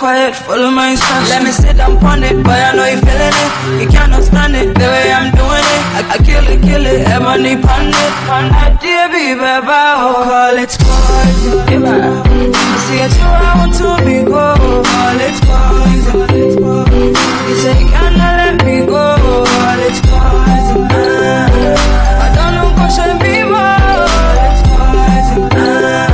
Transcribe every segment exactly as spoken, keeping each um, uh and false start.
quiet, follow my instructions. Let me sit down on it, but I know you feeling it. You cannot stand it, the way I'm doing it. I, I kill it, kill it, ebony pandit. I dear be baby, call it poison. I see it, you I want to be go. Call it poison. You say you cannot let me go. Call it poison. I don't know what should be more. Call it poison.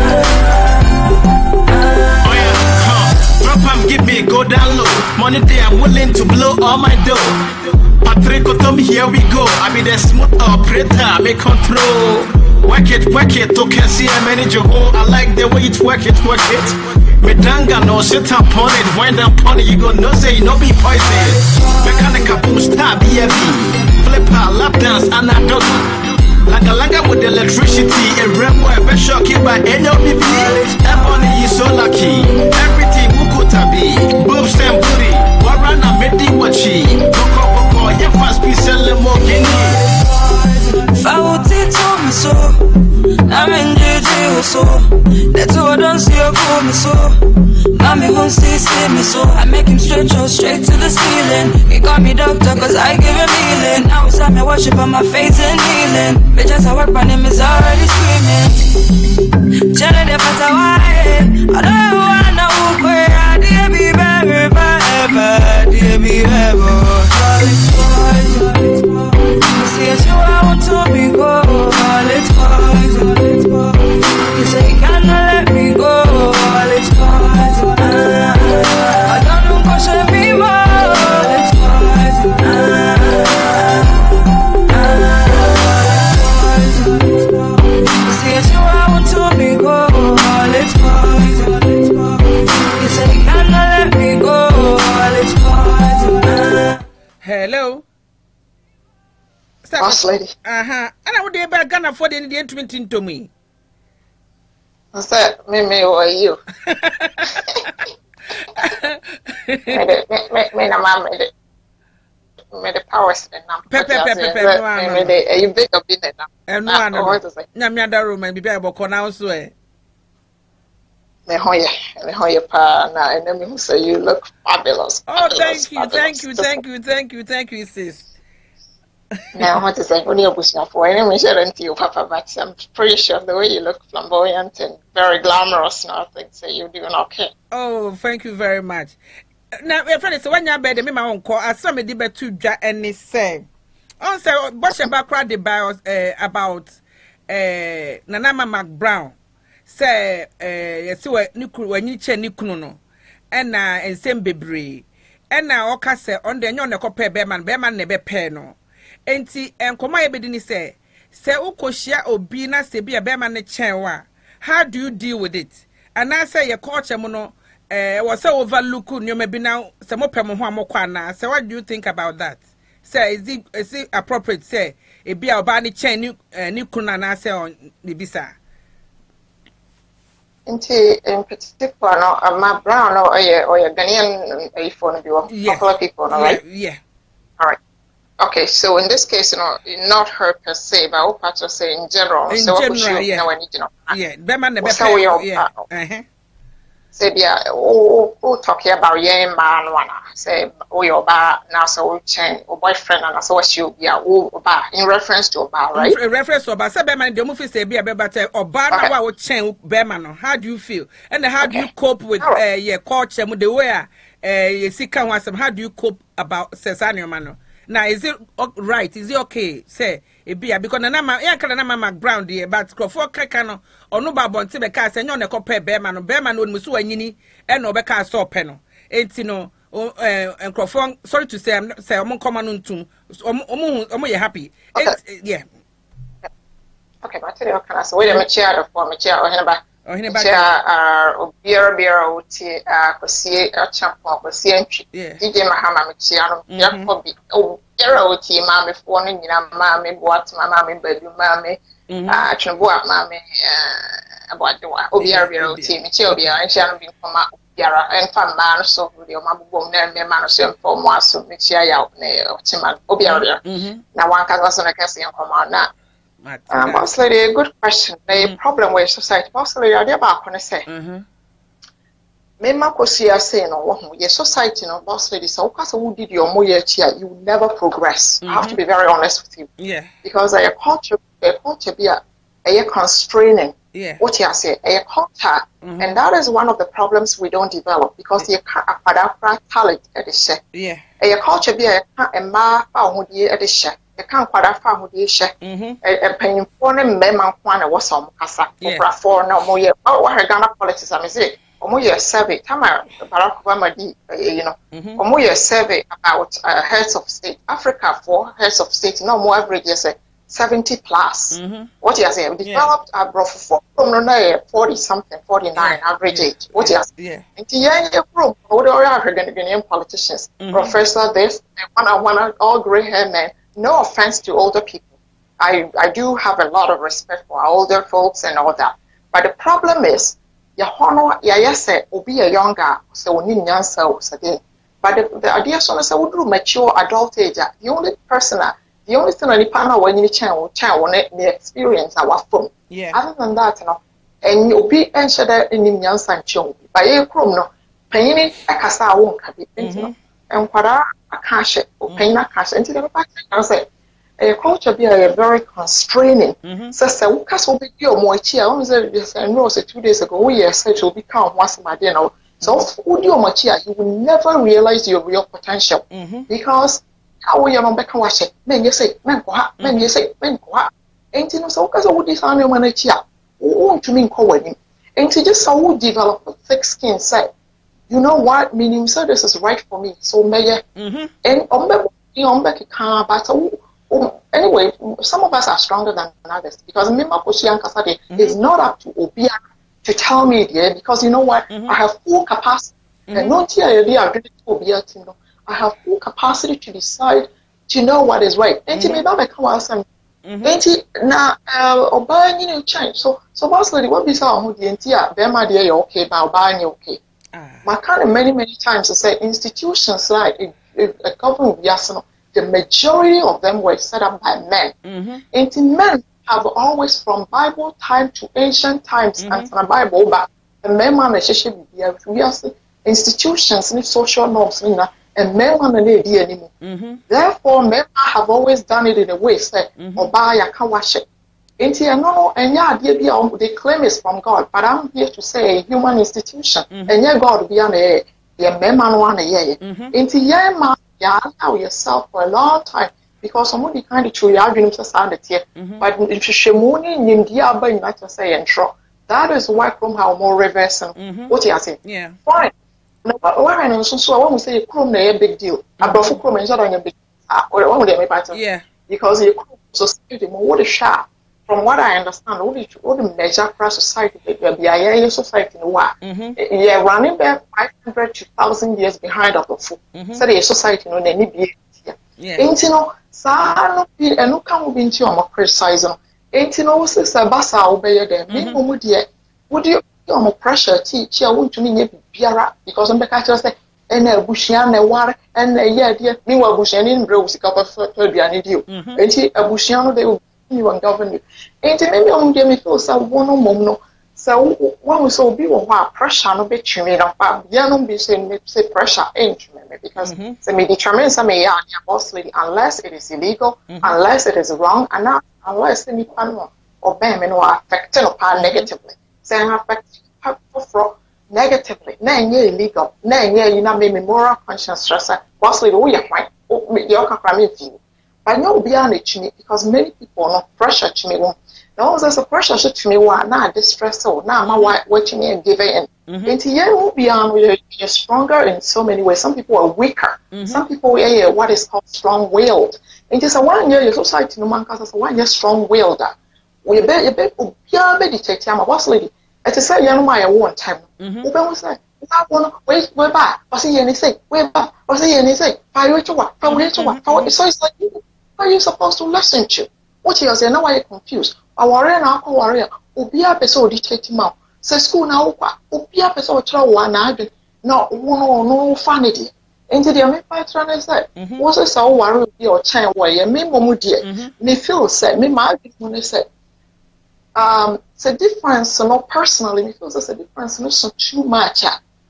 Give me go down low. Money day I'm willing to blow all my dough. Patrick Otom, here we go. I be the smooth operator, make control. Work it, work it, okay, see I manage your whole. I like the way it work it, work it. Medanga no sit up on it, wind up on it, you go no say no be poison. Mechanical boost, B F B. Flipper, lap dance, and a dog. Langa langa with electricity, a remo, a best shock you by N O B P. Ebony is so lucky. Everything Tabi, boobs and booty, Warana Medi Wachi, Coco Coco, your fast piece selling more guinea. Fauti told me so, I'm in J J so. That's why I don't see her call me so. Mommy won't see, see me so. I make him stretch out straight to the ceiling. He call me doctor cause I give him healing. Now it's time I worship on my face and kneeling. Bitches I work on him is already screaming. Jelly the fat away. I don't wanna walk away. Dear be better, better, dear be better. See as you I want to be go. Let's go. You say you cannot let me go. Let's go. I don't know what should be more. Let's go. See as you I want to be go. Let's go. You say you cannot let me go. Let's go. Hello. Boss lady. Uh huh. And I would be about Ghana for the Indian twenty to me. I said, me, me, or you? Me, me, na mama, me, me, the powers, and I'm Pepe, Pepe, Pepe, me, me, you big up in it now. And one of them. Namia room and be able to announce way. Me, hoya, me, hoya, pa, na, and then me say you look fabulous. Oh, thank you, thank you, thank you, thank you, thank you, sis. Now, what is I only a bush for any shouldn't you, Papa? But I'm pretty sure the way you look flamboyant and very glamorous now, I think so you're doing okay. Oh, thank you very much. Now, my friend, so when you're bed, me, my own call, I saw me debate to ja any say. On say, what's about crowd about about uh, Nanama McBrown? Say, uh, you see what Niku when you chen Nikuno, and uh, and same baby, and now, okay, say on the yon the copper bearman, bearman never pay no. Enti enkoma ebedi ni say say ukoshia obi na se bia be ma ne chenwa, how do you deal with it? And I say your culture mo no eh was say overlook nyoma bi na say mo pem ho amokwa na say what do you think about that? Say is it is it appropriate say e bia oba ne chen ni ni kuna na say on ni bisa. Enti in particular no my brown or or your Ghanaian a phone bi wo couple of people no right? Yeah. All right. Okay, so in this case, you know, not her per se, but I'll part of say in general. In so general, what yeah. You know, I need to know. Yeah, Beman the so we are. Yeah. Uh-huh. Say, yeah, oh, oh, talking about yeah, man, one. Say, oh, your bar now, so we change, or boyfriend, and so what you, yeah, oh, bar in reference to a bar, right? In reference to a bar, say, Beman, the movie say, be a better or bar now, what change, Beman. How do you feel? And how do you cope with uh, your culture, the way uh, you see, can want some, how do you cope about Cesanio Mano? Now, is it right? Is it okay? Say, it be because na ma, yeah, kana na ma ground here, but Crawford Kakano or no babon Tibeka, say, no, ne compare Bearman, Bearman would Musu and Yini, and no Becca saw penno. Ain't you know, and Crawford, sorry to say, I'm say, I'm common untum, omo you happy. Yeah. Okay, but I tell you, can I say, wait a minute, chair for me, chair or him Oh, he never uh beer beer uti uh kosie a champion kosie ntwi D J Mahama me chia no ya ko bi oh era uti ma me fo no nyina ma me boat ma me badu ma me ah twebo ma me eh aboadewa obi era beer uti me chia obi a chia no bi koma biara en fa ma no so de o ma bobom na me ma no so fo mo aso me chia ya ne otima obi era na wan ka so na kase en koma na Um, boss lady, a good question. The mm-hmm. problem with society, boss lady, I about to say. Mm-hmm. me makosia say no wo your society no boss lady so cause who did your mo year you will never progress. Mm-hmm. I have to be very honest with you. Yeah. Because a culture a culture be a, a constraining. Yeah. What you say a culture, mm-hmm. and that is one of the problems we don't develop because you can't have talent at the share. Yeah. A culture be a a ma who at the share. You can't quite have who the share. A paying for a member one was some casa or for no more. Oh, what Ghana politics I say. Omoye survey, time Barack Obama did, you know, Omoye survey about uh, heads of state. Africa for heads of state, no more average, you say seventy plus. Mm-hmm. What you say? Developed yeah. abroad for forty something, forty nine yeah. average yeah. age. What you say? Yeah. Into young room, what are our Ghanaian politicians? Mm-hmm. Professor, this one on one, all gray hair men. No offense to older people. I I do have a lot of respect for our older folks and all that. But the problem is. Ya hono ya yese obi a younger so oni nyansa o sade but the, the idea so na say we mature adult age the only person the only thing any partner when you chen wo chen wo the experience our phone yeah other than that no and obi en shada any nyansa nchen but ye krom no panyini akasa wo nka bi enti en kwara aka hye panyina aka hye enti the person say a culture be a very constraining. So, so we can't be your more cheer. I know say two days ago, we are said to become once my dinner. So, would you much cheer? You will never realize your real potential because how we are on back and watch it. Men, you say, men, men, you say, men, ain't you know? So, because I would design your money cheer. Want to mean calling, ain't you just so develop a thick skin? Say, you know what? Meaning, so this is right for me. So, may and on you on back a car, but Oh, anyway, some of us are stronger than others because Mima Koshian Kasade is not up to Obia to tell me there because you know what? Mm-hmm. I have full capacity. Mm-hmm. And not here, I Obia, you know, I have full capacity to decide to know what is right. And to me, that come out some. And now, Obia, you know, change. So, so basically, what we saw on the entire Bema, dear, okay, but Obia, okay. My kind of many, many times I say institutions like a government, yes, the majority of them were set up by men. Mm-hmm. And men have always, from Bible time to ancient times, mm-hmm. and from the Bible, but the men man we are institutions and social norms, and men man anymore. Therefore, men have always done it in a way, say, or buy a kawash. And here, no, and yeah, they claim it's from God, but I'm here to say a human institution, mm-hmm. and yeah, God be an a men man one a year. Into yeah, man. You allow yourself for a long time because somebody kind of true you society here. But if you shemuni nimdia ba you not say and sure. That is why from how more reverse and what you are saying. Yeah. Fine. No, why I so so I want to say chrome a big deal. About for chrome and a big or one day pattern. Yeah. Because you society more what is sharp. From what I understand, all the all the major class society be a society in what yeah running back five hundred to thousand years behind of the food. So the society no any be yeah. Ain't you know, sa no be and no come be into your criticizing. Ain't you know, say basa obey them. Me mo dear, would you your pressure teach you want to mean biara because I'm the catcher say and a bushian a war and a year dear me were bushian in rose couple of be an idiot. Ain't he a bushiano they will you and govern you. Ain't maybe on me feel so one mom no. So one was so be what pressure no be to me no but yeah no be say say pressure ain't me because mm-hmm. so me determine some yeah boss lady unless it is illegal, mm-hmm. unless it is wrong, and not unless any pan or bam no affect no pan negatively. Say affect for negatively. Na illegal. Na you know me moral conscience stressor. Boss lady we are fine. Oh me your can feel. But no beyond it to me because many people no pressure to me. Now there's a pressure to me why not distress so now my watching me and giving in. And yeah, beyond you're stronger in so many ways. Some people are weaker. Mm-hmm. Some people are what is called strong willed. And just a one year your society no man cause one year strong willed. We bet you bet yeah meditate my boss lady. It is say you know my one time. Mm-hmm. We say I want wait wait back. What's the anything? Wait back. What's the anything? Five way to what? Five way to what? So it's like what are you supposed to listen to? What you say now? Why you confused? I worry now. I worry. Obi a person dictate ma. Say school now. Obi a person try one na do. No, no, no vanity. Into the me fight trying to say. What's the so worry be or change way? Me momu dear. Me feel say. Me my when say. Um, it's a difference. So no personally, me feels it's a difference. No so too much.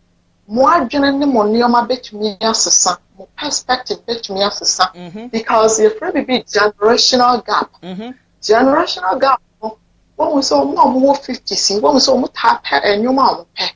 mo adwene ne mo nneoma betumi asesa mo perspective betumi asesa because if there be generational gap generational gap when we saw more fifty see when we saw mo tap and nneoma mo pe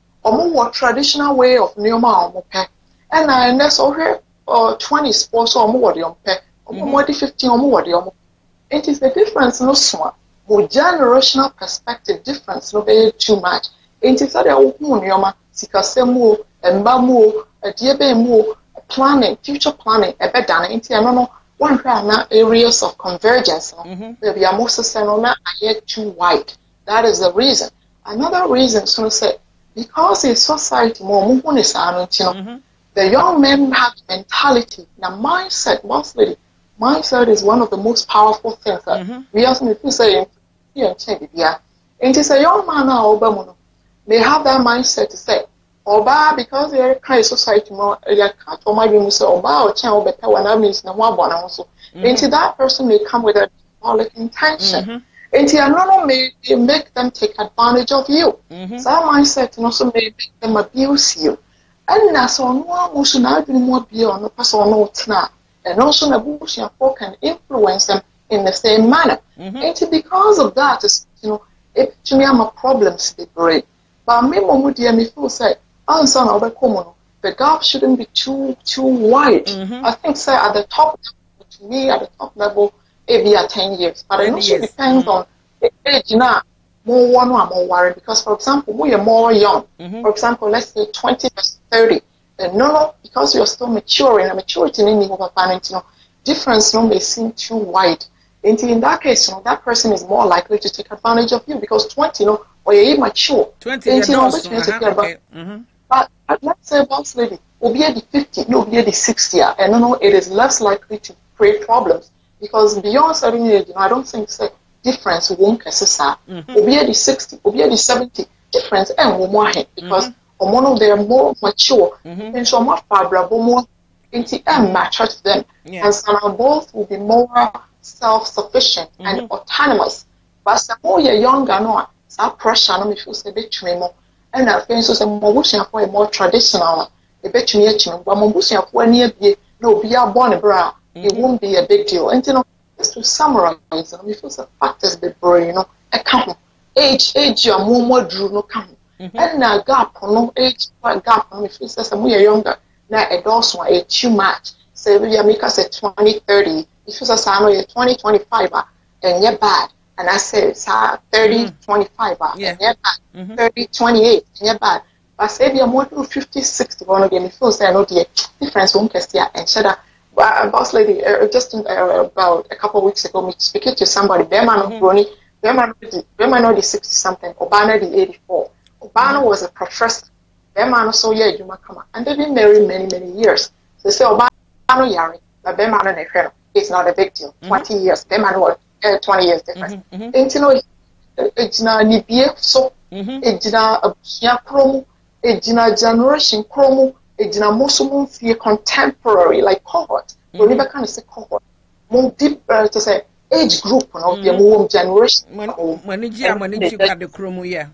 omo traditional way of nneoma mo pe and na next over uh twenty sports omo wo de pe omo mo de fifteen omo wo de omo it is the difference no small mo generational perspective difference no be too much it is that wo hu nneoma sikasemu embamu adiebemu planning future planning e be done into no no one na areas of convergence no there are most no na are too wide that is the reason another reason so say because in society more mu hu ne sa no ntino the young men have mentality na mindset mostly mindset is one of the most powerful things that mm-hmm. we also need to say in change yeah and it's a young man now obamu they have that mindset to say oba because they kind society more they can't or maybe you say oba or chen obeta wana means na wa bona so into that person may come with a diabolic intention mm-hmm. into another may make them take advantage of you mm-hmm. so that mindset also may make them abuse you and na so no most na be more be on the person no tna and also na bullshit can influence them in the same manner mm-hmm. and because of that is you know it to me I'm a problem to the brain but me momu dia me feel say answer na obekomo the gap shouldn't be too too wide mm-hmm. I think say at the top to me at the top level it be at ten years but it also depends mm-hmm. on the age na more one or more worried because for example we are more young mm-hmm. for example let's say twenty versus thirty and no no because you're still maturing and maturity in the parent you know difference no may seem too wide and in that case you know that person is more likely to take advantage of you because twenty you know or you're immature twenty years you know, which means uh-huh, okay. mm-hmm. but let's say boss lady will be at the fifty you'll be at the sixty and no no it is less likely to create problems because beyond certain age you know I don't think say difference won't necessary will be at the sixty will be at the seventy difference and more because mm-hmm. one of them more mature mm-hmm. and so much favorable more into and mature to them yeah. and so both will be more self-sufficient mm-hmm. and autonomous but some more you're younger no that pressure no me feel say between more and I think so some more bushing for a more traditional a between each but more bushing for any be no be a born bra it won't be a big deal and you know just to summarize no me feel say factors the brain you know account age age your more more drew no come and na gap no age gap no me feel say some more younger na a dose one a too much say we make us at twenty thirty if you say no twenty twenty-five and you're bad and I say it's thirty twenty-five yeah. and you're bad mm-hmm. thirty twenty-eight and you're bad but say if you're more to fifty sixty one again if you say no the difference won't cast here and shut up but boss lady uh, just uh, about a couple of weeks ago me speaking to somebody them man mm-hmm. Brony them man them man the sixty something Obana the eighty-four Obana mm-hmm. was a professor them man so yeah you might come and they've been married many many years so say Obana no yari but them man no it's not a big deal mm-hmm. twenty years them man was uh, twenty years difference mm-hmm. and you know it's na ni bie so it's na abusua kromu it's na generation kromu it's na most feel contemporary like cohort we never kind of say cohort more deep uh, to say age group you know the more generation when you when you got the kromu yeah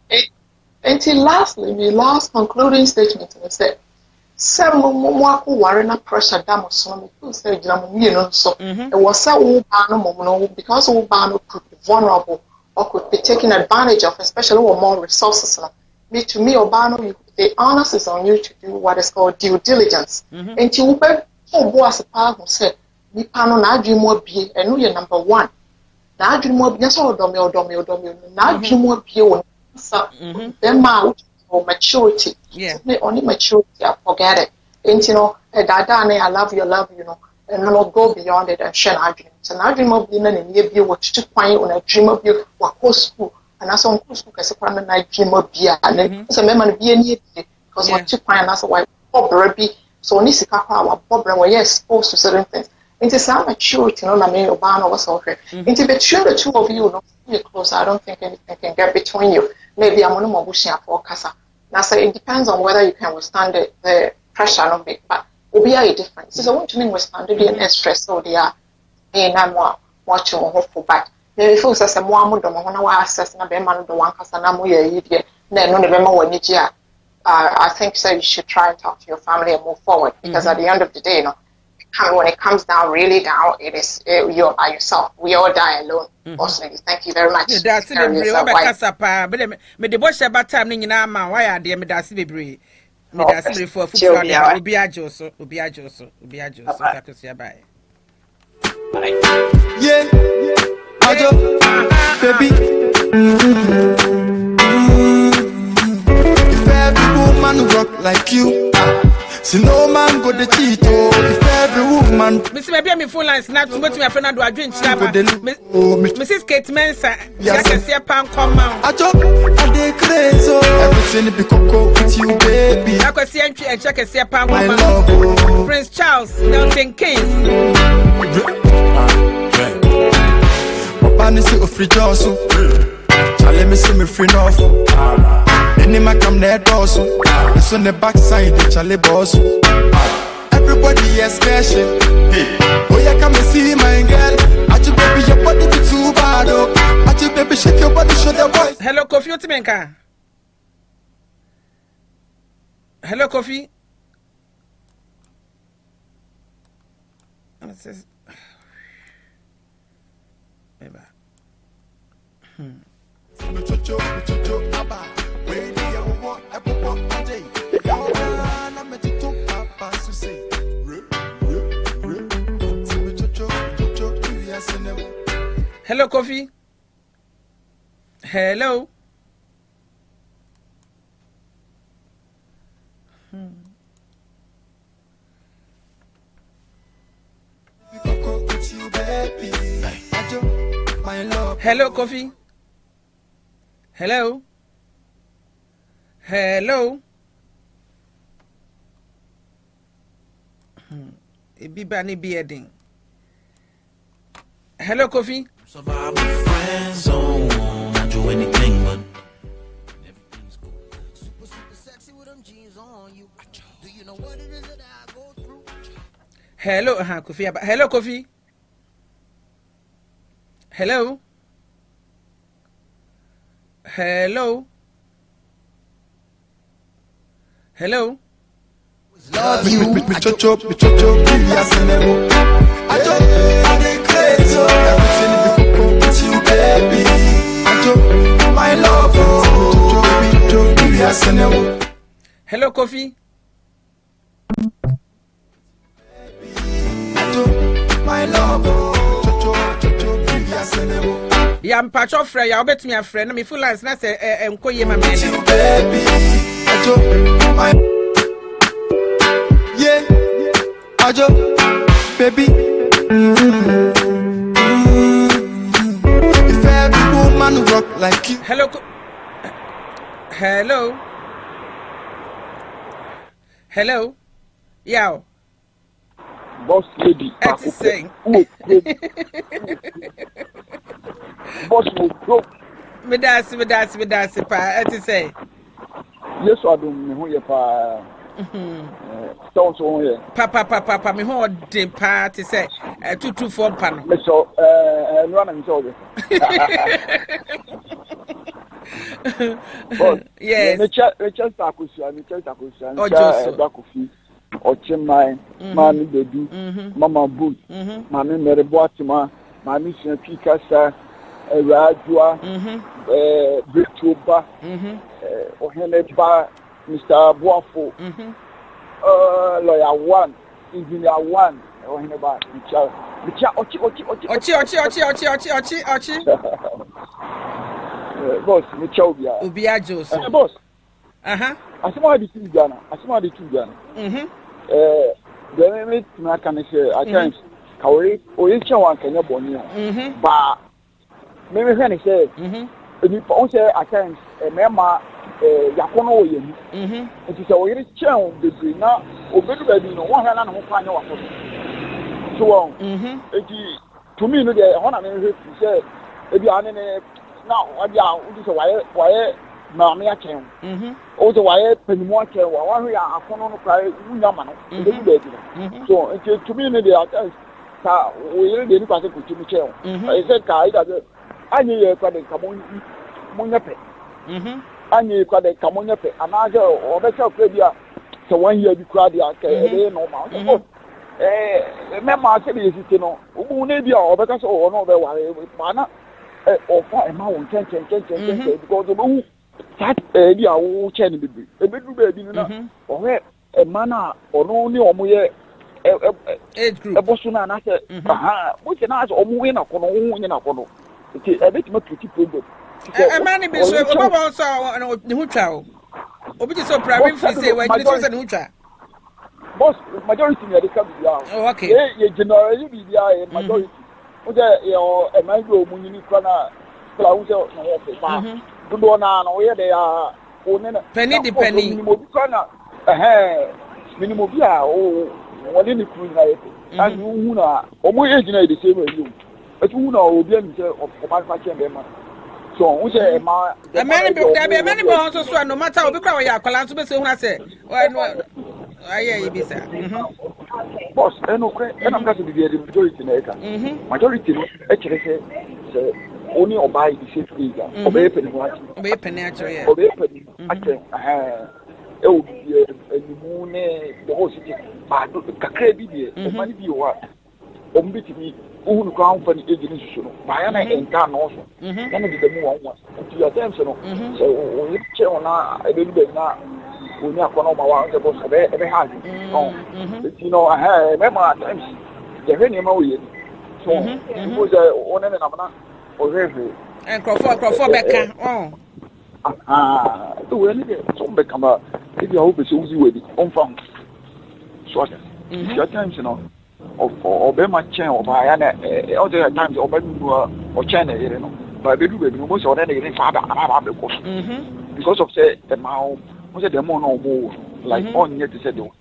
until lastly the last concluding statement is that some more worry na pressure dam so me feel say jam me no so it was say wo ba no mo because wo ba no could be vulnerable or could be taken advantage of especially with more resources no me to me obano the onus is on you to do what is called due diligence and you be so bo as pa who say ni pa no na adwi mo bie eno ye number one na adwi mo bie so odomi odomi odomi na adwi mo bie won so them out or maturity yeah so only maturity I forget it and you know that I love you love you know and not go beyond it and share argument so now dream of being in near be what to find on a dream of you what go school and as on school because a crime night dream of beer and then so member be any because what to find as a white be so only sika our problem where you're exposed to certain things into some maturity no na me obano was okay into between the two of you no you're close I don't think anything can get between you maybe I'm on more bushing for casa now so it depends on whether you can withstand the, the pressure of it but will be a difference so what you mean withstand the mm-hmm. stress so they are in I'm watching hopeful but maybe feel say more mo do mo na wa access na be man do wan kasa na mo ye yi de na no ne be ma wani ji a uh, I think so you should try and talk to your family and move forward because mm-hmm. at the end of the day, you know, when it comes down really down, it is it, you're by yourself. We all die alone. Mm-hmm. Personally, thank you very much. Yeah, that's it. Me the boss about time ni na ma why are there me that's be brave. Me that's be for football there. Obi ajo so, obi ajo so, obi ajo so. Takusia bye. Yeah, ajo, baby. If every woman rock like you. See no man go the cheat oh if every woman Miss maybe me phone lines not to go to my friend and do a drink chaba Missus Kate Mensa ya can see a pan come out I joke I dey crazy oh everything be coco with you baby I can see entry and check and see a pan come out Prince Charles Milton Keynes Papa ni si ofri joso Chale me see me free enough Any man come near doors, it's on the backside, the Charlie boss. Everybody is special. Hey, oh yeah, come and see my girl. I just baby your body be too bad. Oh, I just baby shake your body, show the boys. Hello, Kofi Otimenka. Hello, Kofi. What's this? Maybe. Hmm. Hello, Kofi. Hello. Hmm. Hello, Kofi. Hello. Hello. Hmm. Ibibani bearding. Hello, Kofi. Survive with friends zone. I'll do anything, but everything's cool. Super, super sexy with them jeans on you. Do you know what it is that I go through? Hello, uh-huh, Kofi. Hello, Kofi. Hello. Hello. Hello. Love you. Me chocho, me chocho, yes and no. I don't, I dey crazy. Everything be coco with you, baby. I don't, my love, oh. Chocho, chocho, yes and no. Hello, Kofi. I don't, my love, oh. Chocho, chocho, yes and no. Ya mpacho frɛ ya obetumi afrɛ na me full lines na sɛ enkoye ma me you baby ajo my yeah ajo baby if every woman rock like you hello hello hello yeah boss lady boss mo bro me das me das me das pa et say yes adum me ho ye pa mhm eh so so ye papa papa papa me ho de pa te say tutu for pa no me so eh no na me so boss yes me cha me cha ta ko sia me cha ta ko sia me cha da ko fi ochimai mami bedu mama boot mami merebo atima mami sia pikasa Radua, eh, Brituba, eh, Oheneba, Mister Boafo, uh, lawyer one, engineer one, Oheneba, Micha, Micha, Ochi, Ochi, Ochi, Ochi, Ochi, Ochi, Ochi, Ochi, Ochi, Ochi, boss, Micha Ubia, Ubia Jos, boss, uh huh. I saw the two Ghana, I saw the two Ghana, mhm, eh, the name I can say, I can't, Kawi, or each one can have one, mhm, but. Maybe when he said, mhm, if on say at times a member yakono we yin, mhm, it is a way chen the green now obedu baby no one hand no pan your so so mhm it to me no dey one am he say e bi ane now what dia we say why why ma me achen, mhm, o say why panimu achen wa one we akono no cry unya ma no obedu baby so it to me no dey at times sa we dey ni kwase ko tumi chen I say kai that Anye ye kwa de kamo munya pe. Mhm. anye kwa de kamonya pe anaje obeka kwa bia so one year bi kwa dia ka e normal so eh me ma se bi sisi no ubu na bia obeka so o no be ware mana eh ofa e ma won chen chen chen chen because obu that eh bia wo chen bibi e bedu ba bi na ohe e mana ono ni omo ye age group ebosu na na se aha mo che na so omo we na kono wo nye na kono ti e beti ma tuti problem e ma ni bi so obo so ni hu twa o obi ti so private free say we ni so say ni hu twa boss majority ni dey come bia oh okay ye ye generally bi bia e majority o je e o e ma gbo mu ni kwa na kla u se no wo fe ba do na na o ye de ya o ne na penny di penny ni mo bi kwa na eh minimum bi a o wole ni kru na ye and hu na o mo age na dey say we you etu hu na obi am say o ma fa chen be ma so we say ma e many be there many be on so so no matter obi kwa we akwala so be say hu na say aye you be say mhm boss eno kwe ena mka so bi the majority na eka majority no e kire say say oni oba yi say free ga oba e peni ho achi oba e peni achi ye oba e peni achi eh e o bi enimu ne the whole city ba kakra bi die o mani bi wa o mbiti bi uhunu kwa anfa ni age ni susu no ba ya na enka no so na ne de mu wa wa ti ya tem so no so o ni che ona e be be na o ni akọ na ma wa se bo se be e be ha ji no ti no eh me ma times je he ni ma o ye so o je o ne na na o reve en crofo crofo beka oh ah to we ni de so be kama if you hope so uzi we di on fa so ya times no of obe ma chen oba ya na all the times oba nu o chen na yere no ba be du be no mo so na yere fa ba ba be ko because of say the mouth mo say the more no mo like on yet to say the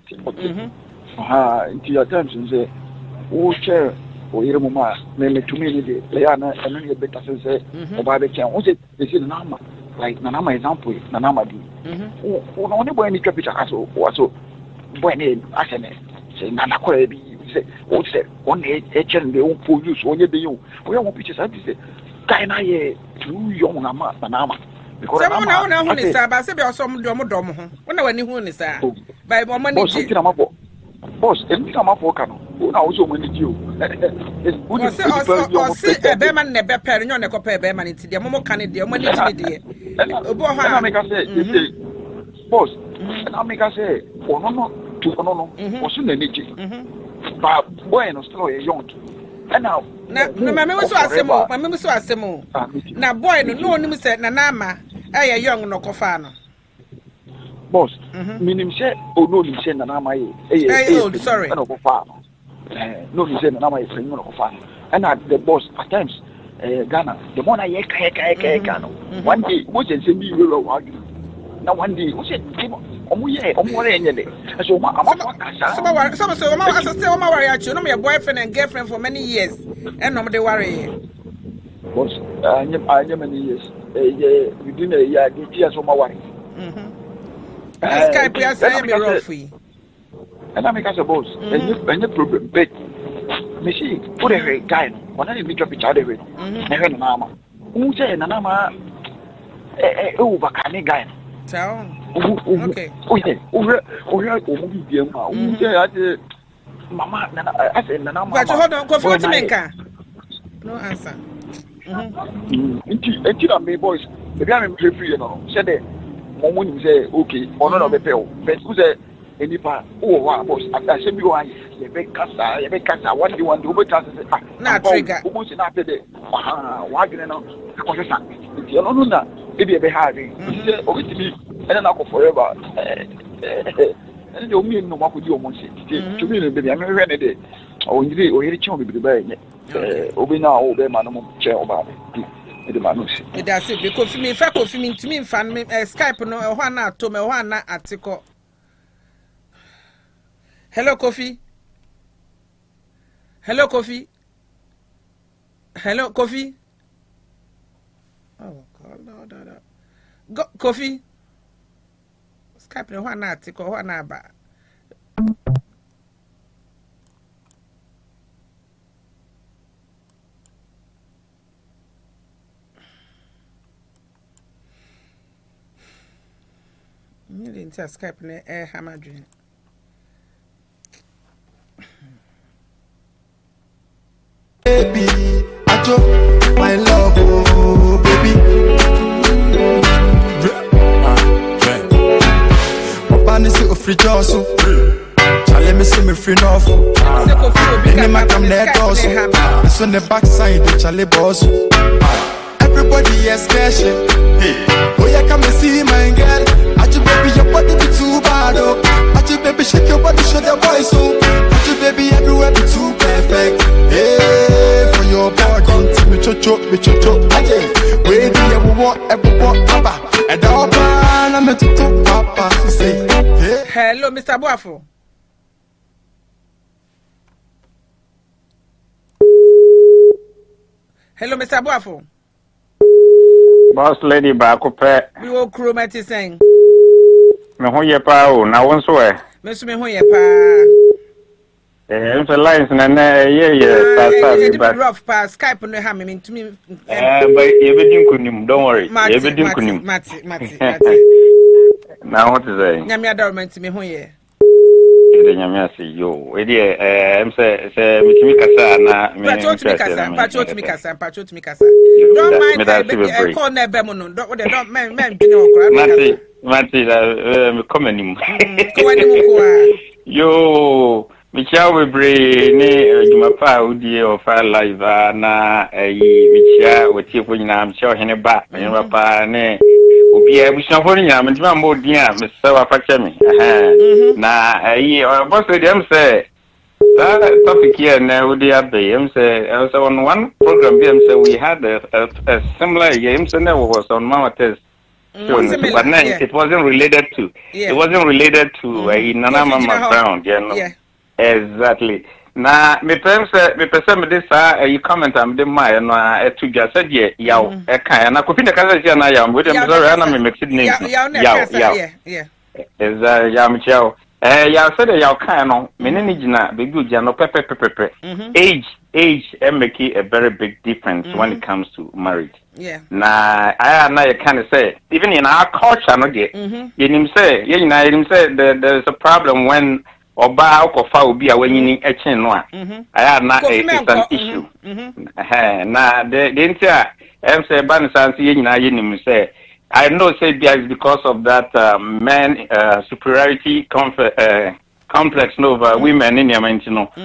ah into your times say o che o yere mo ma me me tumi ni de le ya na eno ye better say oba be chen o say they say na ma like na na ma example na na ma di o no ni boy ni twa picture aso o aso boy ni asene say na na ko bi say o say on e chen de o po use onye be you o ya wo picture say say kai na ye too young na ma na ma because na ma na hu ni sa ba se be osom do mo do mo ho wona wani hu ni sa ba bo mo ni ji boss en ti ma fo ka no o na o so mo ni ji o o se o se e be man ne be pere nyo ne ko pe be man ti de mo mo ka ne de mo ni ji ne de obo ha na me ka say boss na me ka say o no no tu no no o so na ni ji ba boy no still e young na na na me so asemo ma me so asemo na boy no no nim se na na ama eh young no ko fa no boss minim se o no nim se na na ama ye eh oh sorry no ko fa eh no nim se na na ama ye friend no ko fa and the boss at times eh Ghana the more na ye ka ka ka ka no one day mo je se mi we wa na one day o se omo ye omo re enye de so ma ama kasa so ma worry so so ma assist o ma worry achu no my boyfriend and girlfriend for many years and no me dey worry boss anya anya many years eh within a year the years o ma worry mhm Skype ya say me rough yi and I make us a boss any any problem but me see put a guy one of the video picture dey we na he na ama who say na na ma eh eh o ba ka ni guy tell okay oh yeah oh yeah oh yeah oh bi bi ma o say ate mama na I say na na mama but hold on coffee what make no answer mhm inti inti na me boys the guy me free you know say the mo mo say okay ono no be pe o but who say enipa o wa boss ata say bi wa ye be kasa ye be kasa what do you want to be kasa ah na trigger o mo say na pe de ah wa gene no ko se sa ti ono no na e bi e be ha ri say o bi ti and then I go forever. And the only no one could do almost it. To me, baby, I'm ready there. Oh, you did, or you can't be the Obina, Obe Manum, chair about it. The Manus. It does it because me, if I could me to me, fan me, Skype no one to me one article. Hello, Kofi. Hello, Kofi. Hello, Kofi. Oh, God, no, no, no. Go, Kofi. Skype no one article, one aba. You didn't tell Skype ne eh hamadrin. Baby, Ajo, my love, oh baby. Papa ni si ofri joso. Chale me si me free enough. Any man come there also. It's on the backside, the chale boss. Everybody is scared. Hey, oh yeah, come and see my girl. Ajo baby, your body be too bad, oh. Ajo baby, shake your body, show the boys, oh. Ajo baby, everywhere be too perfect. Hey, for your body, me chocho, me chocho. Aje, where do you want? Everyone, papa, and the open, I'm a tutu, papa. Say, hey. Hello, Mister Boafo. Hello, Mister Boafo. Boss lady Bakupe. We will crew Matty saying. Me ho ye pa o na won so e. Me so me ho ye pa. Eh, so lines na na ye ye pa sa bi ba. Rough pa Skype no ha me ntumi. Eh, but ye be din kunim, don't worry. Ye be din kunim. Mati, Mati, Mati. Na what is say? Nyame adorment me ho ye. Ede nyame ase yo. E dey eh em say say mitimi kasa na me. Patrot mi kasa, patrot mi kasa, patrot mi kasa. Don't mind I call na be mo no. Don't don't men men bi no okra. Mati, Mati me come anim. Ko anim ko a. Yo, mi chia we bre ni adwuma pa odie of live na ayi mi chia we tie fo nyina mi chia hene ba. Me pa ne obi e bushon fo nyina me tima mo din a me se wa fa che me. Eh. Na ayi boss dey am say that topic here now would have the M say also on one program B M say we had a, a, a similar game so that was on Mama test. Mm, so, but no, yeah. It wasn't related to yeah. It wasn't related to mm-hmm. uh, Nana Mama Brown, you know. Yeah. Exactly. Now me person say me person me this uh you comment am the my no uh to just said yeah yaw e kan na ko fi na kasa sia na yaw we dem sorry na me mix it name. Yaw yeah yeah. Is uh yaw chow. Eh, ya said ya kind no, me ne gina baby uja no pepe pepe pepe. Age, age and make a very big difference mm-hmm. when it comes to marriage. Yeah. Na I na you kind of say even in our culture no dey. You nim say, you na you say there there's a problem when oba okofa obi a wanyini echen no a. I na it's an issue. Eh, na the the entire em say ban sansi you na you nim say I know say it's because of that uh, man uh, superiority conf uh, complex over mm-hmm. women in Yemen, you know.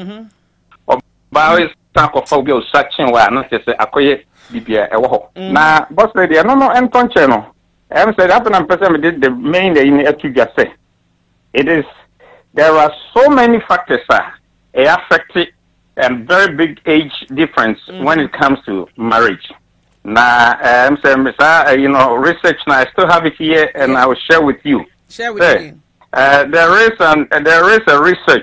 But always talk of phobia searching where not just say akoye bibia e wo. Na boss lady no no enton channel. Em say that and person did the main in etu just say. It is there are so many factors that uh, affect it and very big age difference mm-hmm. when it comes to marriage. Now, um, so, uh, you know, research. Now, I still have it here, and I will share with you. Share with so, you. Uh, there is an uh, there is a research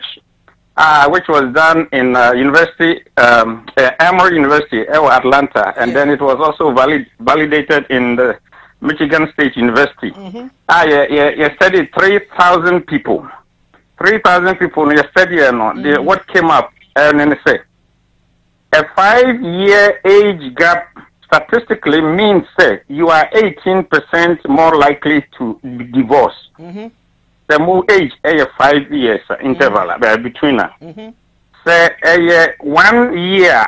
uh, which was done in uh, University um, uh, Emory University, uh, Atlanta, and yeah. then it was also valid validated in the Michigan State University. Mm-hmm. Ah, yeah, yeah, you studied three thousand people, three thousand people. You study, you know, mm-hmm. the, what came up, and then they say a five-year age gap. Statistically means say you are eighteen percent more likely to divorce. Mm-hmm. The more age a five years uh, interval mm-hmm. uh, between us. Mm-hmm. Say a one year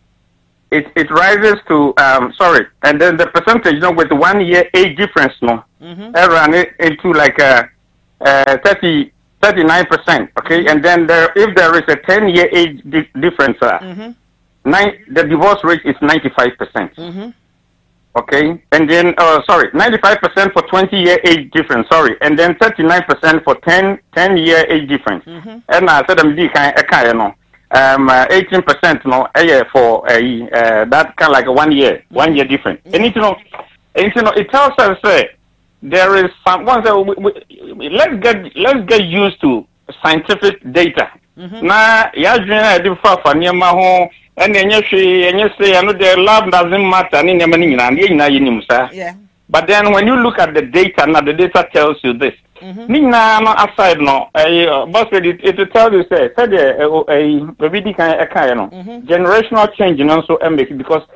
it it rises to um sorry and then the percentage you know with one year age difference no mm-hmm. run it into like a uh, thirty thirty-nine percent okay mm-hmm. and then there if there is a ten year age di difference uh, mm-hmm. Nine, the divorce rate is ninety-five percent. Mm-hmm. Okay, and then, uh, sorry, ninety-five percent for twenty year age difference, sorry, and then thirty-nine percent for ten, ten year age difference. Mm-hmm. And I said, I'm kind of, um, uh, eighteen percent, no, uh, for uh, uh, that kind of like a one year, mm-hmm. one year difference. Mm-hmm. And it, you know, and, you know, it tells us, uh, there is some, once, uh, we, we, let's get, let's get used to scientific data. Mm-hmm. Na, ya jina di fa fa niema ho and then you say, I know the love doesn't matter. Yeah. But then when you look at the data, now the data tells you this. Mm-hmm. Aside no, boss it it tells you say, say a generational change and also M B because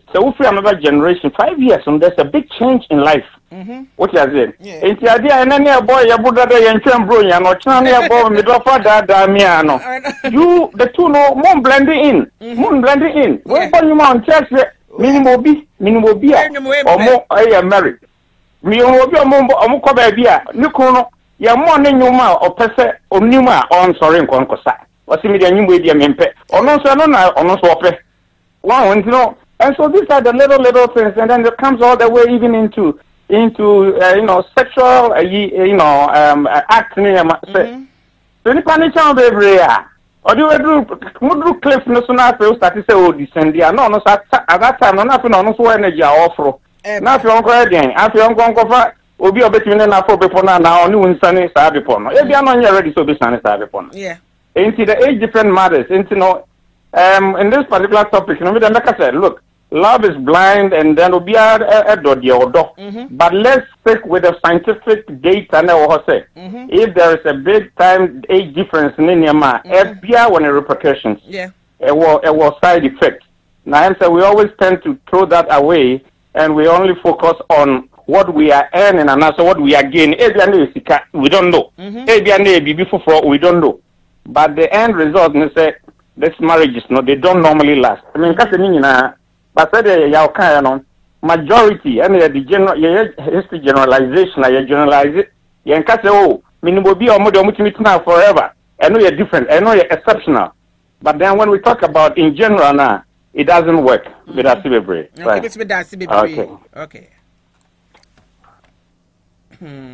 So we feel another generation, five years, and there's a big change in life. Mm-hmm. What you saying? In the idea, and then a boy, a Buddha, and Chambro, and or China, boy, middle father, Damiano. You, the two, no, more blending in, mm-hmm. more blending in. When you mount church, minimum be, minimum be, or more, I am married. Me will be a mumbo, a mukoba beer, Nukono, your morning, you ma, or Pessa, or Numa, on sorry, and Concosa, or Similia, you may be a mempe, or no, sir, no, or no swap. One, you know. And so these are the little, little things, and then it comes all the way even into, into uh, you know, sexual, uh, you know, um, uh, acting. Mm-hmm. So the panic on every year. Or do you do, do cliff no sooner after you start to say, oh, descend there? No, no, at that time, no, nothing on no energy offer. Now, if you're going again, after you're going to go, will be a bit in an afro before now, new in sunny side before. If you're not ready to be sunny side before. Yeah. Into the eight different matters, into no, um, in this particular topic, you know, like I said, look. Love is blind, and then will be a mm-hmm. But let's stick with the scientific data. Mm-hmm. If there is a big time age difference in Myanmar, F B I when the repercussions, yeah, it will it will side effects. Now, and so we always tend to throw that away, and we only focus on what we are earning and also what we are gaining. We don't know. Mm-hmm. We don't know. But the end result, they say this marriage is not. They don't normally last. I mean, because but said ya kind of majority and the general history generalization I generalize it you can say oh minimum be or now forever I know you're different I know you're exceptional but then when we talk about in general now it doesn't work with us right okay okay hmm.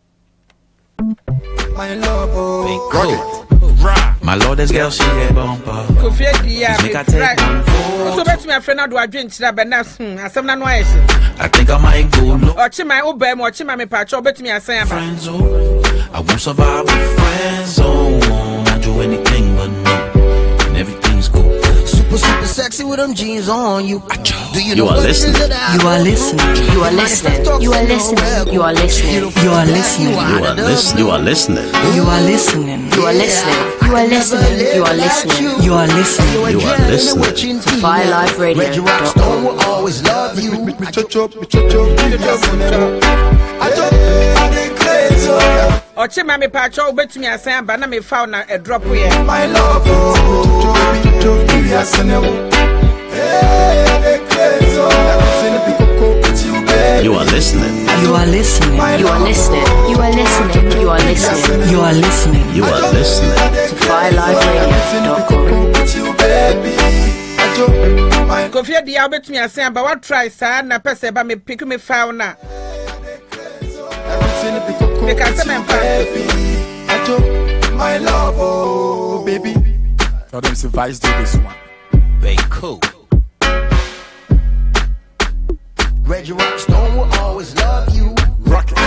My love, oh, my Lord, this girl, she get bumper. Kofi Adia, make I take one. So bet me a friend now do a drink that, but now, hmm, some no I think I might go low. Or Chima Ubem or Chima me patch, or bet me a say friends. Oh, I won't survive with friends. Oh, won't do anything but no, and everything's cool. Super, super sexy with them jeans on you. Do you know what listening? You are listening. You are listening. You are listening. You are listening. You are listening. You are listening. You are listening. You are listening. You are listening. You are listening. You are listening. You are listening. You are listening to Fire Life Radio. Reggie Rockstone will always love you. Or Chima me patch, or bet me a say, but me found a drop here. My love, you are listening. You are listening. You are listening. You are listening. You are listening. You are listening. You are listening to fire life radio dot com. Kofi Adia bet me a say, but what try sir na pese ba me pick me found na. Because I'm my love, oh baby. Tell them to vice do this one. They cool. Reggie Rockstone will always love you. Rock it.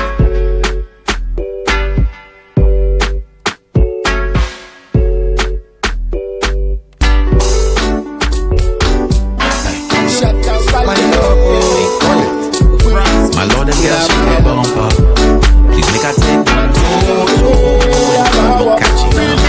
Shut up, my love, oh. My Lord, this girl, she get bumper. Please make her take one photo. Catch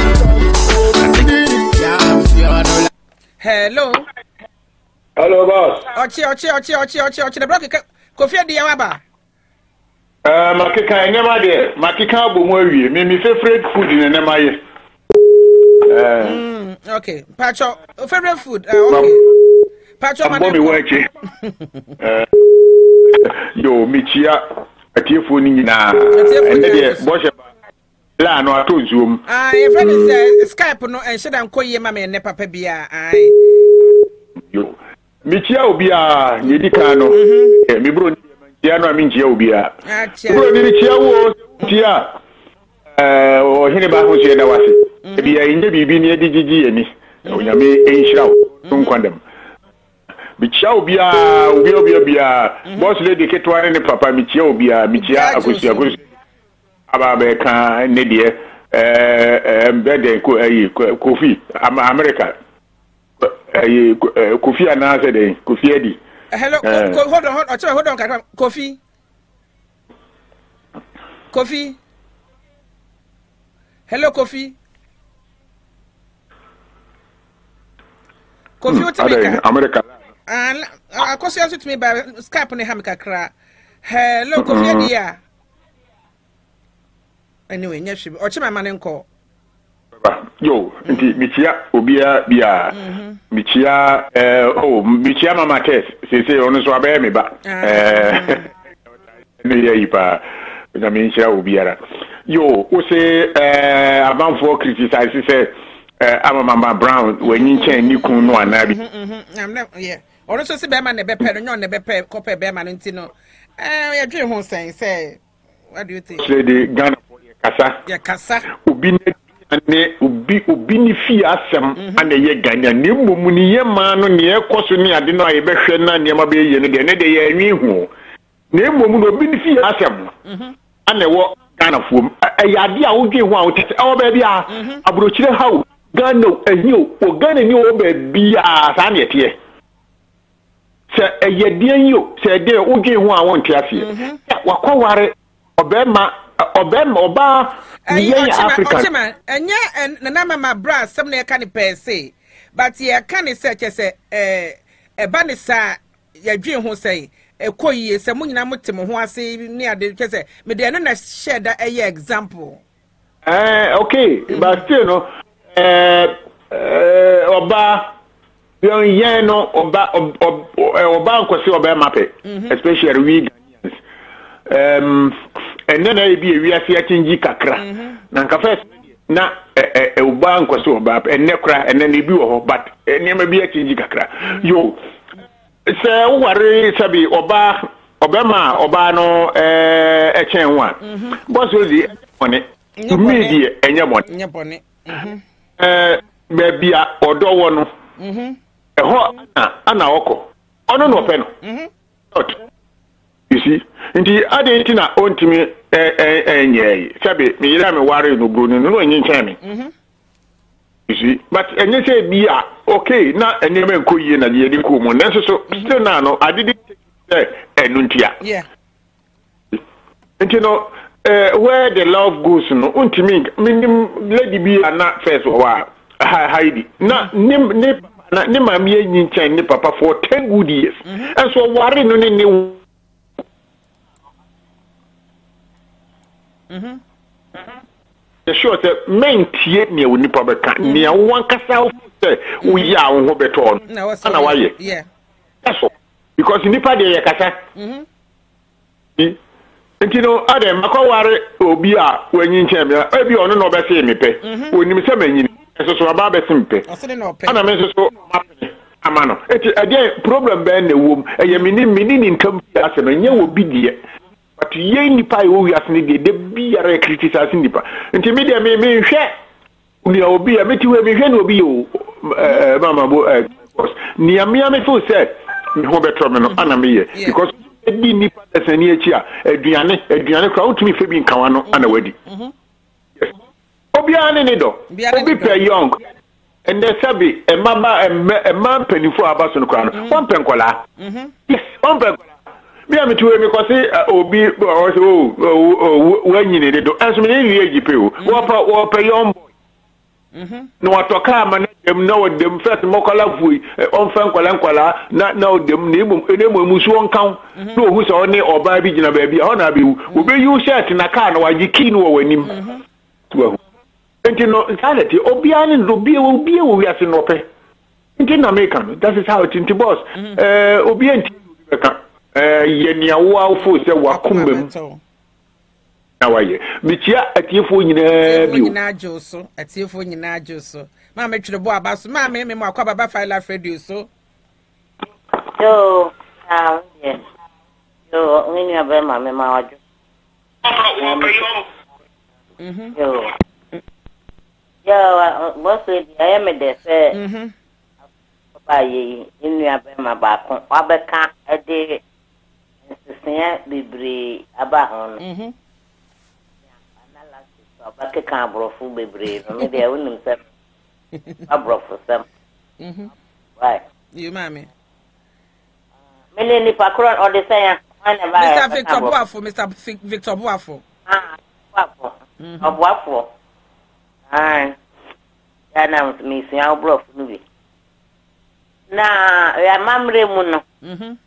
it. Hello. Hello, boss. Ochi, ochi, ochi, ochi, ochi, ochi. The block Kofi Adia waba. Uh, makika nema de, makika bu mo wie. Me me favorite food in nema ye. Uh. Mm, okay. Pacho, favorite food. Uh, okay. Pacho man. Mommy working. Uh. Yo, michia atiefo ni nyina. Ene de boss la no ato zoom. Ah, your friend is uh, Skype no and should am koye ma me ne papa bia. Ai. Yo. Michia obia yedi kan no eh me bro ya no ami nchia obia bro ni chia wo tia eh o hine ba ho che na wase e bia inje bibi ni edigigi ani onyame enhira wo nkondam michia obia obia obia obia boss lady ketwa ne papa michia obia michia akosi akosi aba be kan ne de eh eh bede ko ayi Kofi America eh Kofi ana say dey Kofi Edi. Hello, uh, hold on, hold on, hold on, Kofi. Kofi. Hello, Kofi. Kofi, what's America? America. Ah, akoso yaso to me by Skype ne ha me kakra. Hello Kofi dia. Anyway, nyehwe. Oche my man nko. Yo, nti michia obia bia. Michia eh oh, michia mama test. Se se ono so abaye me ba. Eh ne yi pa. Na michia obiara. Yo, o se eh avant for criticize say eh ama mama Brown when you chen ni kun no anabi. Mhm. I'm not yeah. Ono so se be ma ne be pe no ne be pe kope be ma no nti no. Eh ya dwe ho sen say what do you think? Say the Ghana kasa. Ya kasa. Obi ne obi obi ni fi asem ana ye Ghana ne mmom ni ye ma no ne ekoso ni ade no aye be hwe na ne ma be ye no de ne de ye anwi hu. Ne mmom no obi ni fi asem. Mhm. Ana wo Ghana fom ayade a wodwe ho a wotete e wo ba bia abrochire hawo Ghana ehio o Ghana ni wo ba bia sa na yete se eyedien yo se de wodwe ho a wonte asie wakwaware obema obema oba ni Africa Ochema enye na mama bra sem na yeka ni per se but ye ka ni se che se eh eba ni sa yadwe ho sei ekoyie se munyina motem ho ase ni ade che se me de no na share da eye example eh okay but still no eh eh oba yon yen no oba oba nkwese oba mape especially we Ghanaians um and then I be a we are change kakra na nka first na eh eh oba nkwese oba and nekra and then e bi wo but enema bi a change kakra yo se ware sabi oba obema oba no eh echenwa boss odi oni to me die enye boni enye boni mhm eh be bia odowo no mhm eho na ana oko ono no pe no mhm you see nti ade ntina ontimi eh enye sabi me yira me ware no bro no no enye nchen me mhm you see but enye say bia okay na enye me nkoyie na ye di ko mo na so still na no adidi eh enuntia yeah nti no uh, where the love goes no untimi minim lady be na first wa Heidi na nim ne na ne ma me yin chen ne papa for ten good years and so worry no ne ne mhm the sure say men tie ne oni pa be kan ne wan kasa say we ya wo ho beto no na wa ye yeah that's all because nipa de ye kasa mhm nti no ade makọware obi a wanyi nche me ebi ono no be se mepe onim se manyini eso so aba be se mepe ana me so mapene amano eti ade problem be na wom eye mini mini ni ntam ase no nye wo bidie but ye nipa e wo wiase ne de bi yare criticize nipa nti me de me me hwe uni obi a meti we me hwe na obi o mama bo ni amia me fo se me ho betro me no ana me ye because edi nipa desani echi a aduane aduane kwa utumi fe bi nkawa no ana wadi obi ane ne do obi pe young and they sabi e mama e man penifo abaso no kwa no won penkola yes won penkola bi am tuwe mi kwase obi o wanyine de do asumi ne wie gipe o wo pa wo pe young boy mhm no watoka ma dem na odem first mokola vui on fan kwala nkwala na na odem na emu na emu musu on kan no ohu so ne oba bi gina ba bi ho na bi obe yu shirt na car na waji key no wanim to enti no reality obi ani do bi obi e wo wi ase no pe enti na make am that is how it inti boss eh obi enti be kan eh ye nia wo afo se wakumbem na waye bitia atiefo nyina bi o nyina ajoso atiefo nyina ajoso ma me twere bo abaso ma me me akwa baba file radio so yo ah yes yo ngini abe ma me ma wajo mhm yo yo boss we I am the say mhm papa ye inu abe ma ba kon abeka ede nsia bibre aba hon mhm abake kan brofu bebre no me de wonim se abrofu sam mhm right you mama me ni pakron o de say Mister Victor Boafo Mister Victor Boafo ah Boafo mhm Boafo ah ya na me sia abrofu no bi na ya mamre mu no Mhm.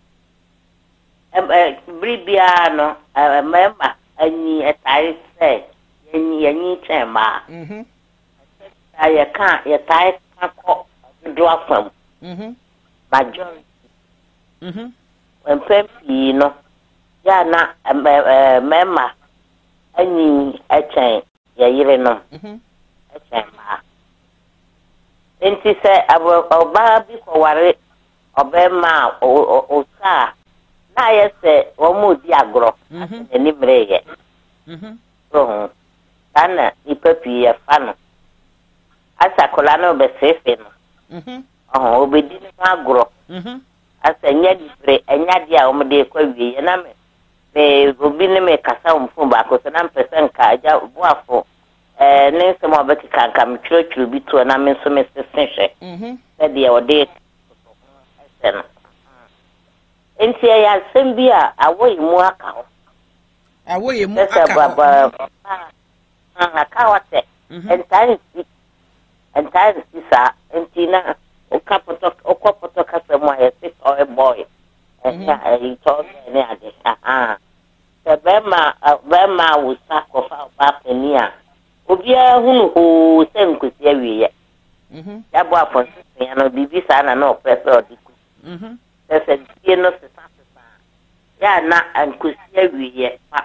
Eh bribia no eh member anyi etai say yanyi yanyi chema. Mhm. Aye kan ye tai kan ko do afam. Mhm. Majority. Mhm. When pempi no ya na eh member anyi echen ye yire no. Mhm. Echen ma. Enti say oba bi ko ware obema o o sa na yese wo mu di agro ani mreye. Mhm. So ana ipapi ya fano asa kola no be sefe no. Mhm. Oh obedi ni agro. Mhm. Asa nya dibre enya dia o mde kwa wie na me me obi ne me kasa umfu ba ko na mpesen ka aja buafo eh ne se mo be kanka mtwetwe bi to na me so me sese. Mhm. Se dia ode esen. Enti ya sembia awoyi mu aka ho. Awoyi mu aka. Esa baba ah aka wate. Entansi entansi sa entina o kapoto o kapoto kasa mo ya sit or a boy. Eh he told me ne ade. Ah. Se bema bema wusa ko fa ba penia. Obi ahunu ho se nkusi awiye. Mhm. Ya bo afon ya no bibi sa na no pressure odiku. Mhm. Se die no se sa sa. Ya na nkusi awiye pa.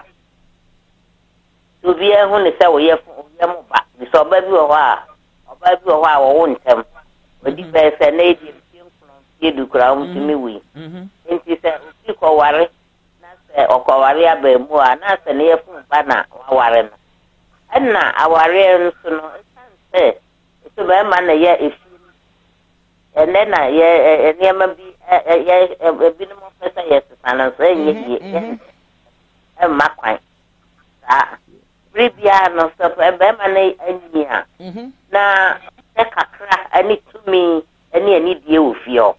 Obi ahunu se wo ye wo ye mo ba. Bi so ba bi wo ha. Oba bi wo ha wo wo ntem. Odi be se na edi mfimfunu ye dukura umtimi wi. Mhm. Enti se obi ko ware na se okoware aba mu a na se na ye fun ba na wa ware no. Enna aware nso no sense so be ma na ye efi ene na ye enema bi ye ebi no mo pesa ye sana so enye ye e ma kwan sa bribia no so be ma na enyi a na e kakra ani tumi ani ani die ofio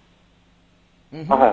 oh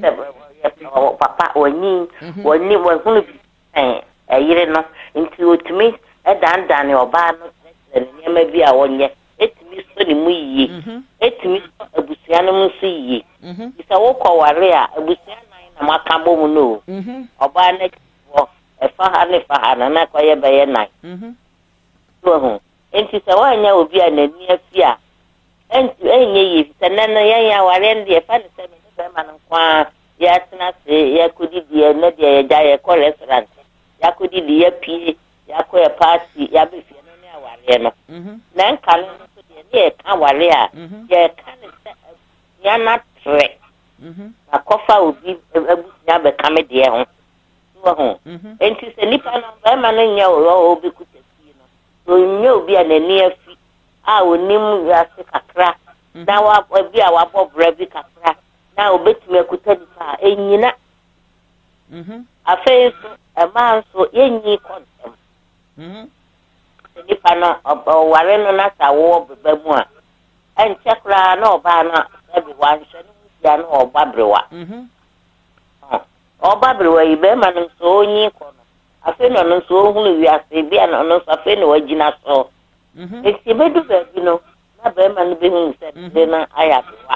oh papa oni oni wo hunu bi eh ayire no nti otumi e dan dan ne oba no ne ma bi a wonye etimi so ne mu yiye etimi abusua no mu so yiye isa wo kware a abusua nan na maka bom no oba na wo e fa ha ne fa ha na na kwaye be ye nan so ho enti sa wanya obi a nani afia enti enye yi sanana yan ya ware ndi e fa ne se me be ma no kwa ya tena se ya kudi die na die ya ja ye ko restaurant ya kudi die pie ya ko ya party ya be fie no ne aware no na nkale no so de ne ka ware a ya ka ne ya na tre na kofa obi abusia be ka me de ho so ho enti se nipa no ba ma no nya o obi kutasi no so nya obi a nani afi a onim ya se kakra na wa obi a wa bobra bi kakra na obetumi akuta nipa enyina mhm afeso e ma so yenyi kontem mhm nipa no ware no na sa wo beba mu a enchekra na oba na ebi wan hwe no bia na obabrewa mhm obabrewa ibe ma no so onyi kono afe no no so hunu wi ase bia no no so afe no wagina so mhm eti bedu be bi no na be ma no be hunu se na ayabwa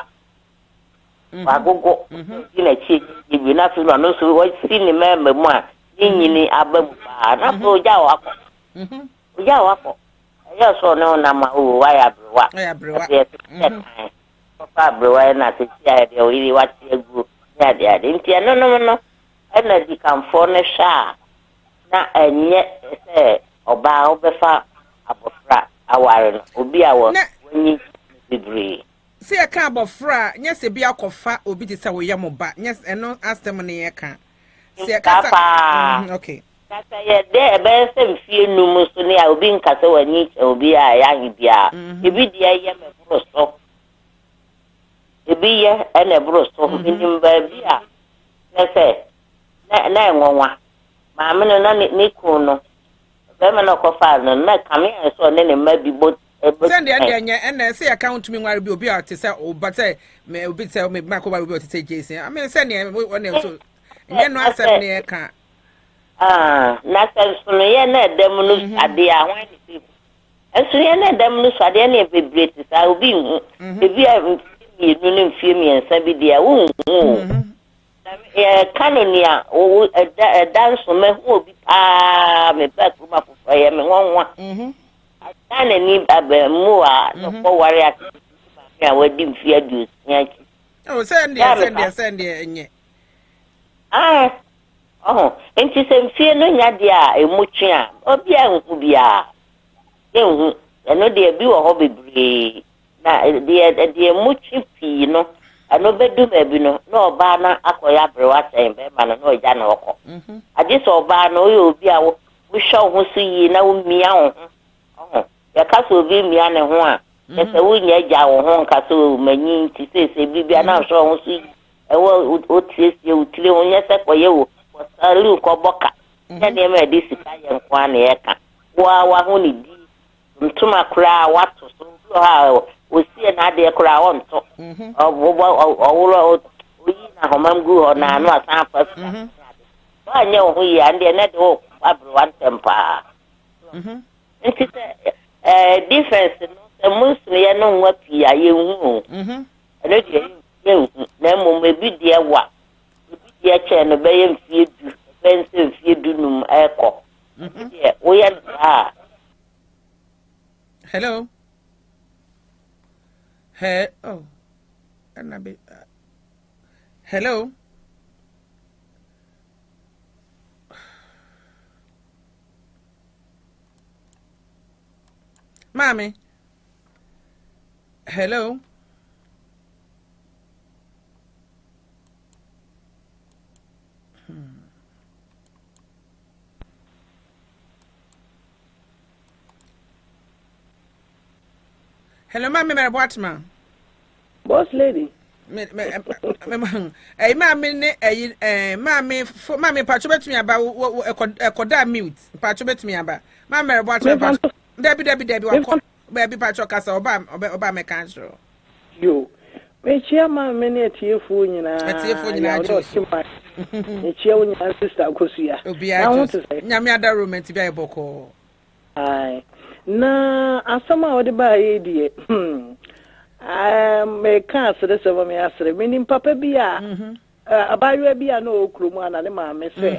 wagogo ina chi ibi na fi no so wo si ni membe mu a yinyini abamu ba na so ja wako mhm ja wako ya so no na ma o wa ya brewa ya brewa mhm papa brewa na se ti ya de o iri wati egu ya de ade ntia no no no na di kamfo ne sha na enye se oba obefa abofra aware no obi awo wonyi bibri se ya ka abofra nya se bia kofa obi ti se wo yam ba nya eno astem ne ye ka se ya ka sa okay kasa ye de be se mfie num so ne a obi nkase wanyi obi a ya hibia ebi de ye me bro so ebi ye ene bro so nim ba bi a na se na na enwonwa ma me no na ni ku no be me no kofa no na kame so ne ne ma bi bo send the end and say account me where be obi out say o but say me obi say me ma ko ba obi say Jason I mean send the one so nye no asem ne ka ah na sense no ye na dem no ade a hwan ni enso ye na dem no ade na vibrate sa obi hu ebi a ni no ne mfie mi ensa bi dia wo hu eh kanonia o dance me ho bi ah me back ma fo ye me wonwa mhm ana ni baba mu a no ko ware at ya wadi mfi adus nya chi oh send there send there send there enye ah oh enti se mfi no nya dia emotwe a obi a hu bia ehu eno de bi wo ho bebre na de de emotwe pi no ano bedu mebi no no oba na akoya brewa ten be ma no no ja na okọ mhm ade so oba na oyo obi a wo hwo ho so yi na wo mia ho oh ya ka so obi mia ne ho a ese wo nya ja wo ho nka so manyi ti se se bibia na hwo ho so yi e wo o tiesie o tire ho nya se koye wo salu ko boka na ne ma di sika ye nkwa na ye ka wa wa ho ni di ntuma kura wato so ha o sie na de kura wonto mhm o oyi na homamgu ho na anu asan fa mhm ba nya ho yi ande na de o abro wan tempa mhm nti eh defense no se muslim ye no nwa pi aye hu mhm ene de ye hu na mo me bi de wa bi de che no be ye mfie du fence mfie du num eko mhm o ye ah hello Hey, oh, and I be, uh, hello. Mommy. Hello. Hmm. Hello, mommy, my watchman. Boss lady. Me me me eh mommy ne eh eh mommy mommy patcho betumi aba ekoda mute patcho betumi aba mommy my watchman Debbie Debbie Debbie wa baby patcho kasa oba oba me cancel yo me chia mommy ne tiefo nyina tiefo nyina jo me chia nyina sister akosua na ho te nyame ada romantic bia eboko ai na asama odi ba ye die hmm um me ka sere se me asere me nim papa bi a abayo bi a no okromu ana ne ma me se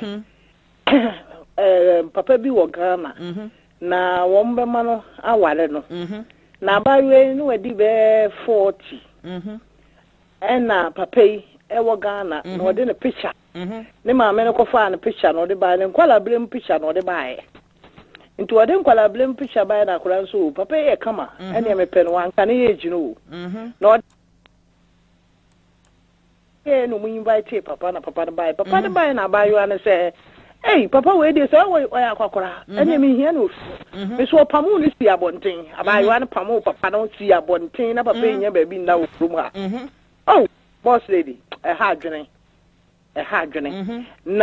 eh papa bi wo Ghana na wo mbe ma no aware no na abayo no wadi be forty ena papa yi e wo Ghana na wode ne picture ne ma me no ko fa ne picture no de ba ne kwala blem picture no de ba e nti wode nkwala blem picture ba na akura nso papa e kama ene me pen wan kan ye jinu mhm no e no mu invite papa na papa ba papa de ba na ba yo na say hey papa we dey say we ya kwakora ene me hia no me so pamu ni si abonten aba yo na pamu papa no si abonten na papa nya ba bi na ofrum ha mhm oh boss lady e ha adwene e ha adwene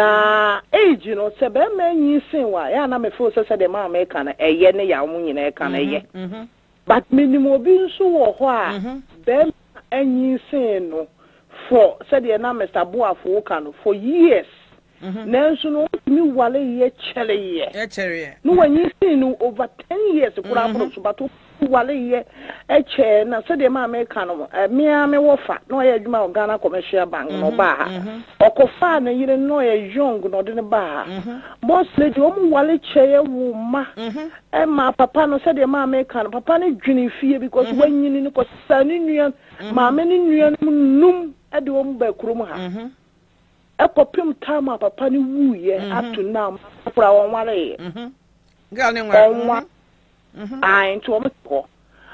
na age no se be manyi sin wa ya na me feel se se de ma me ka na eye ne ya mu nyina e ka na eye but minimum bi nso wo ho a be anyi sin no for se de na Mister Boafo ka no for years nanso no mi wale ye chele ye ye chele no wanyi sin no over ten years kura pro so bato wale ye eche na se de ma me ka no me a me wo fa no ye adwuma Ghana Commercial Bank no ba ha okofa na yire no ye young no de ne ba ha boss lady o mu wale cheye wo ma e ma papa no se de ma me ka no papa ne dwene fie because wanyini ne ko sa ne nua ma me ne nua num e de o mu ba kurum ha e kopim time papa ne wu ye up to now pra won wale mhm girl ne wa mhm ai nto mo ko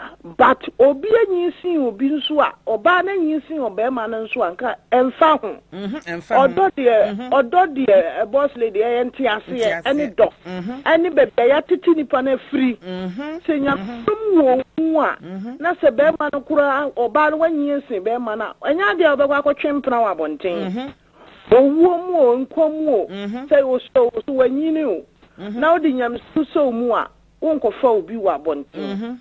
but obi anyinsin obi nso a oba na anyinsin oba ma na nso anka emfa ho mhm emfa odo de odo de boss lady e nti ase any do any bebe ya titi nipa na free mhm senya wo wo a na se be ma no kura oba no anyinsin be ma na anya de obekwa akotwempena wa bonten mhm owo mu o nkom o say o so so wanyini o na odi nyam so mu a wonko fa obi wa bonten mhm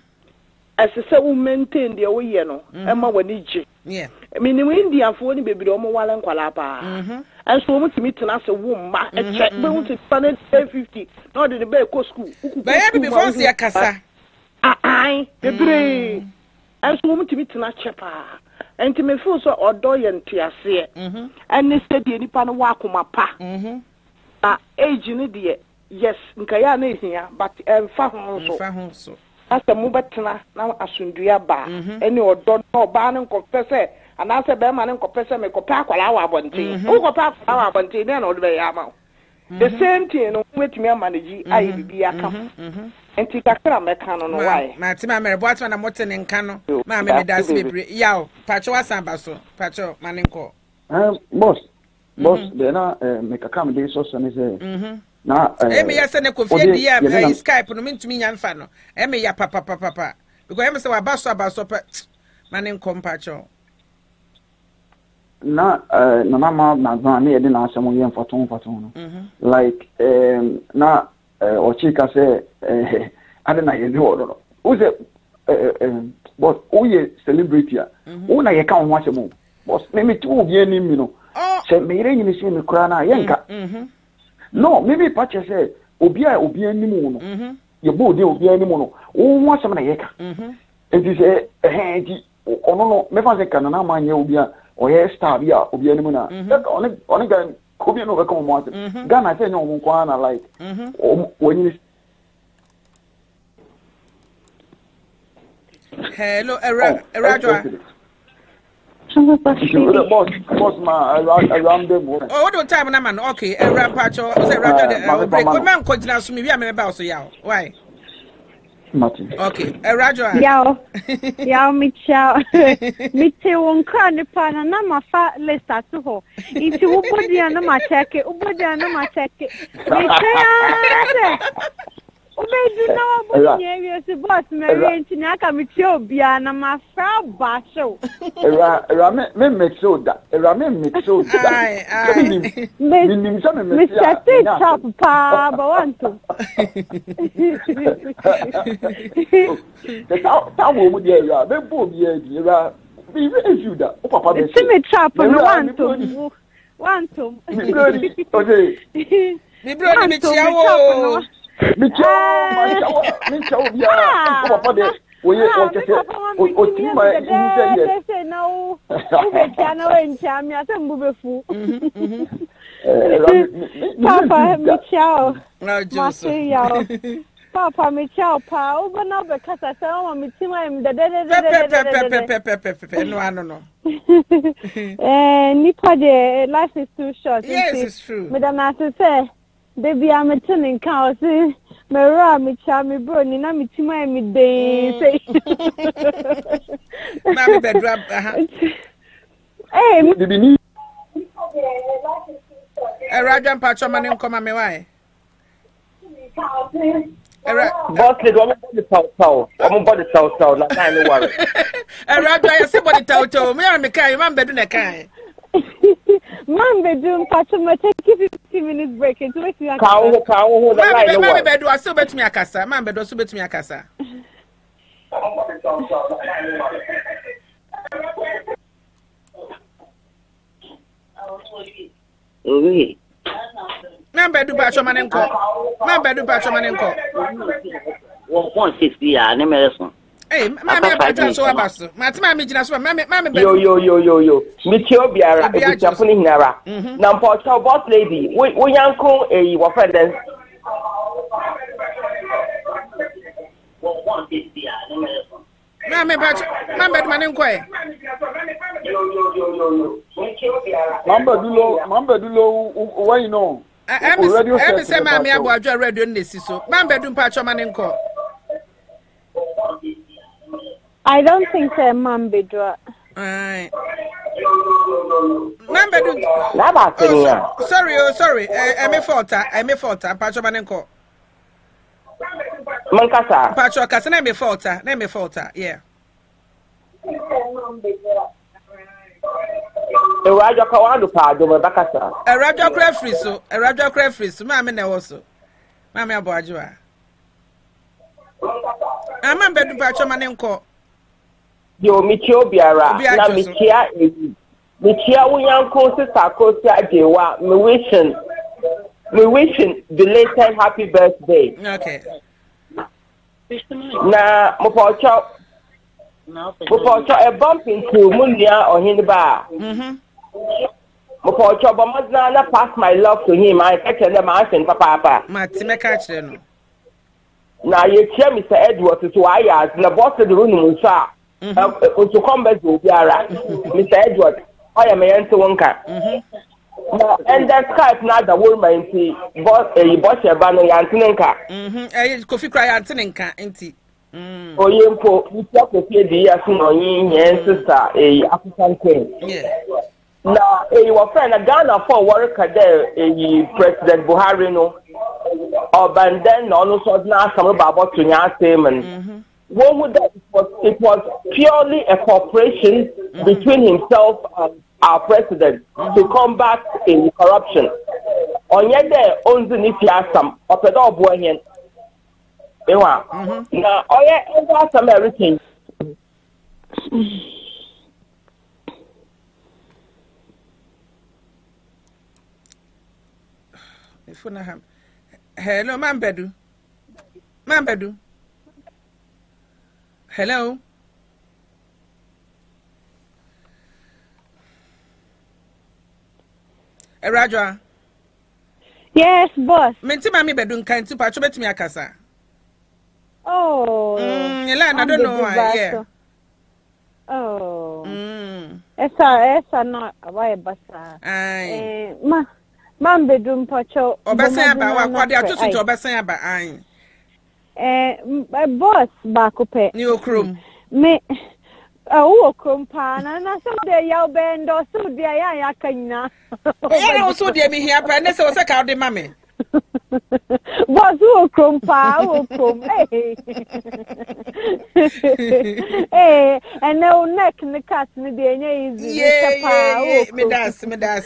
asese wo maintain de wo ye no e ma wani je yeah minimum Indian fo ni bebire o mo wale nkwala pa mhm enso mo timi tena se wo ma e che be wo ti panel fifty na odi de be ko school ba ya bi before se yakasa ah ai bebire enso mo timi tena che pa enti me feel so odo ye ntiase mhm ene se de nipa no wa akoma pa mhm na age ni de yes nka ya na ehia but emfa ho so emfa ho so asa mu betena na asundua ba ene odo no ba ne nkopese anase be ma ne nkopese me kopa akwala wa abonte o kopa akwala wa abonte ne na odo be ya ma the same thing no wetimi amanage ayi bibi aka enti kakra meka no no why ma ti ma mere bo atwa na mote ne nka no ma me me das bebre yaw pacho asamba so pacho manenko um boss boss de na me kaka me de so so ne say mhm na eh me yese ne kofie di ya Skype no mentumi nya mfa no eh me ya papa papa papa because em say wa baso abaso pa manenko pacho na uh, na mama na na ne de na asemo ye mfaton mfaton no like um na uh, ochika say eh ade na ye de wodo o say eh boss o ye celebrity a o na ye ka ho asemo boss me me tu obi ani mi no say me re nyini se me kura na ye nka no me me pa che say obi a obi ani mu no ye bo de obi ani mu no o ho asemo na ye ka enti say eh enti ono no me fa say kana na ma nya obi a oye star bia obi ani mu na on on ga ko bi no be come mo Ghana say nyo mo kwa na like woni hello era era boss boss ma around them oh what time na man okay era pacho say radio the break o man ko gina so me wi am be ba so ya why Martin. Okay, a Raja. Yao, yao, Michelle. Michelle won't cry the pan and I'm a fat list at home. If you put the end of my check it, put the end of my check it. Obey you know about the boss, Mary and Tinaka Michelle Biana, my frau Basho. Era make so that era make so that. Mister T chop pa bawanto. The town would be a very poor year. Be you that. Papa, the same trap on one to one to. Okay. Me brother Michelle. Michelle, Michelle, yeah. Papa, the we want to say, o ti ma you say no. We can and cham ya tambu befu. Papa, Michelle. No, Joseph. Papa, Michelle, pa, over now because I said, oh, me team, I'm the no, I don't know. Eh, Nipa, the life is too short. Yes, it's true. Madam, as I say, baby, I'm a turning cow. See, my ram, me charm, me bro, ni na me team, I'm me day. Mammy, bedroom. Hey, baby, a Rajan Pachaman and come on me, why? Boss, they don't want the south south. I'm about the south south. Like I know what. A rabbi, I say, what the total. Me and me carry, man, bedroom a kind. Man, bedroom, Pachama, take fifteen minutes break. It's with you. Cow, cow, hold the line. Mammy, bedroom, I still bet me a casa. Man, bedroom, still bet me a casa. Okay. Man bedu pacho manenko. Man bedu pacho manenko. one point six ya ne mereso. Eh, ma me bedu so abaso. Ma ti ma me gina so ma me ma me bedu. Yo yo yo yo yo. Mi ti obiara e ti afuni hinara. Na mpo cho boss lady. We we yanko eh wo friend den. one point six ya ne mereso. Ma me bedu ma bedu manenko e. Yo yo yo yo yo. Mi ti obiara. Mamba dulo, mamba dulo why you know? Every say my me abo adwa radio nesi so. Man bedum pa choma nenko. I don't think say man bedua. Ai. Man bedum. Na ba tenia. Sorry, oh sorry. Eh me faulta, eh me faulta pa choma nenko. Man kasa. Pa choma kasa na me faulta, na me faulta. Yeah. E radio ka wa do pa do me bakasa. E radio kra free so, e radio kra free so, ma me na wo so. Ma me abo ajuwa. Ama bedu pa choma nenko. Yo mi ti obiara na mi ti a eyi. Mi ti a wonyanko sister ko si ajewa, me wishing me wishing belated happy birthday. Okay. Na mo for chop Mopɔtɔ a bump into Mundia or Hinba. Mopɔtɔ Bomazana pass my love to him. I catch them asking Papa. Matima catch them. Now you tell Mister Edward to I as the boss of the room to come back to Yara. Mister Edward, I am a answer one car. And that Skype now the woman see boss a boss a banner Antinenka. Mm-hmm. Coffee cry Antinenka, ain't it? Oh, you put you talk to the Yasun and sister, a African queen. Yeah. Now, a was friend a Ghana for worker there, a President Buhari no. Or and then also now some about to Yasim. What would that it was, it was purely a cooperation mm-hmm. between himself and our president mm-hmm. to combat in corruption. On yet there owns an Ifiasam of a dog boy. Now, oh yeah, that's some everything. Hello, Mambedu. Mambedu. Hello. Raja. Yes, boss. Menti mami bedun kan tu pa chobet mi akasa. Oh. Mm, Yelena, I don't know why. Yeah. Oh. Mm. Esa esa no why basa. Ai. Eh ma man bedun pacho. Obesan aba wa kwade atoto to obesan aba ai. Eh boss ba ko pe. Ni okrom. Me oh okrom pa na na so de ya obendo so de ya ya kanyina. Ya no so de mi hia pa na se o se ka de mame. Boss okrom pa okrom. Eh. Eh and no neck ne cat ne de nya easy. Yeah, me das me das.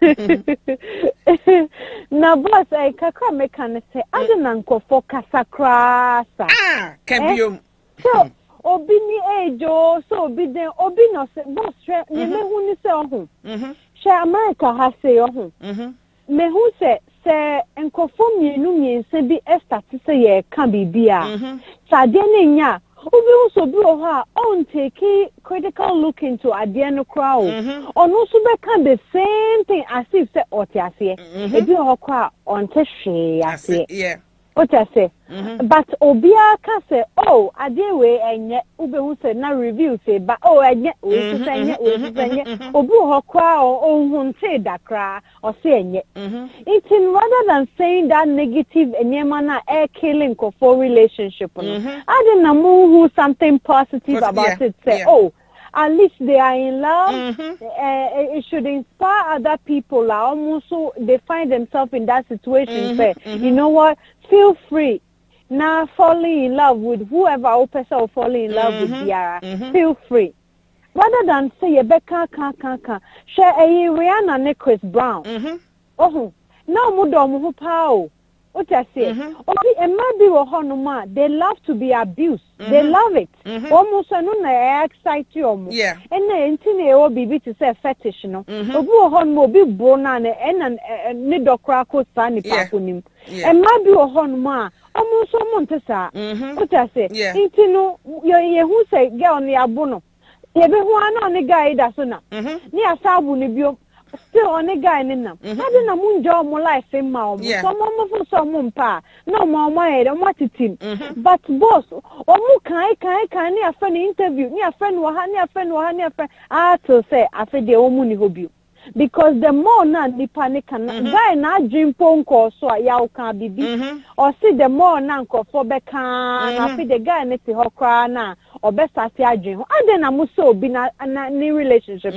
Na boss ai kakra me kan say adena nkofo kasakra sa. Ah, can be so obi ni ejo so obi den obi no say boss ne me hu ni say ohun. Mhm. She America ha say ohun. Mhm. Me hu say say nkofo mienu miense bi estati say ye ka bibia. Mhm. Sa de ne nya obi hu so bi o ha on take critical look into ade no crowd. Ono so be kan the same thing as if say otiase. E bi o kwa on te hwe ase. Yeah. What I say, mm-hmm. But Obia can say, oh, I did way and yet Ube say na review say, but oh, and yet we to say yet we to say yet Obu Hokra or Ohun say that cry or saying yet. It's in rather than saying that negative and yemana air killing for relationship. Mm-hmm. I didn't know who something positive Poss- about yeah, it. Say, yeah. oh. At least they are in love. Mm-hmm. Uh, it should inspire other people. Almost so they find themselves in that situation. Mm-hmm. Say, mm-hmm. you know what? Feel free. Now falling in love with whoever or person will fall in love mm-hmm. with Diara. Mm-hmm. Feel free. Rather than say, Rebecca, can, can, can. Share a Rihanna and Chris Brown. Mm-hmm. Oh, no, Mudom, who pow. What I say, mm-hmm. okay, and maybe honoma, they love to be abused. Mm-hmm. They love it. Mm-hmm. Almost no excite you. Yeah. And then intine will be to say fetish, no. Obu honmo be born and and and nido cracko sani pakunim. And maybe honoma, almost so montesa. What I say, yeah. Intino, you who say girl ni abono. Ye be one on the guy that's na. Near Sabu Nibio. Still on a guy in them. I didn't know job more life in my some for some pa. No more my head, I'm what it in. But boss, or more can I can near friend interview, near friend or near friend or near friend. I to say, I feel the omuni hobby. Because the more not the panic and guy not dream pong call so I yaw can be or see the more nanko for Becca I feel the guy next to her cry now or best I see I dream. I then I must so be not a new relationship.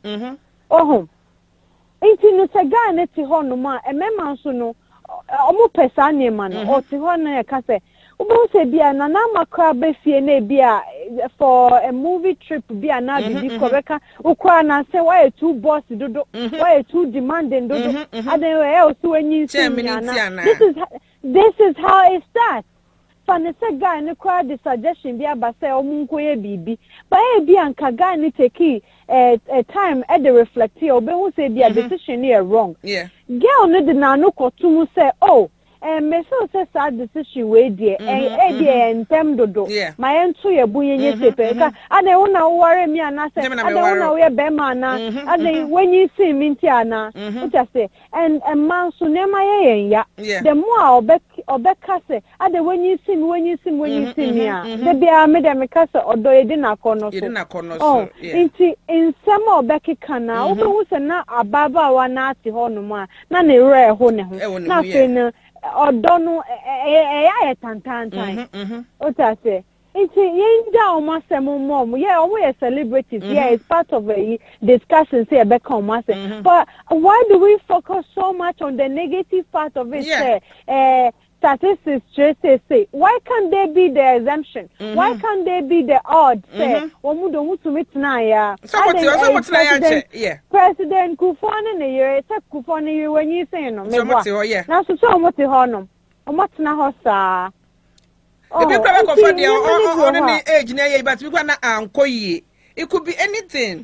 Oh. Inti no se guy na ti ho no ma e mema nso no omo pesa ne ma no o ti ho na e ka se obo se bia na na makra be fie na bia for a movie trip bia na bibi ko beka ukwa na se why too boss dodo why too demanding dodo aden we e o so anyi nsi this is this is how it starts. Fanese guy ne kwa the suggestion bia ba se omo nkoye bibi ba e bia nka guy ne take a uh, time at the reflect here, but who say their decision here wrong. Yeah. Girl, no, the nano kotumu say, oh, and me so say sad decision we dey e dey entem dodo my ento ye bunye sepe ka ade una worry me ana say ade una we be ma na ade when you see me nti ana what I say and a man so nema ye ya the more obek obeka say ade when you see me when you see me when you see me a de bia me de me ka say odo ye di na kono so oh nti nsem obeki kana wo be hu say na ababa wa na ati ho no ma na ne re ho ne ho na fe na odo no e ya tantantan o ta say it's yenda o ma say mom yeah o we celebrities yeah it's part of a discussion say be come ma say but why do we focus so much on the negative part of it say eh statistics just say why can't they be the exemption mm-hmm. why can't they be the odd say omu do mutu mitna ya so what you so what na ya yeah president Kufone ne ye say Kufone ye when you say no me what yeah na so so omu te ho no omu tena ho sa the people go for the on the age na ye but people na anko ye it could be anything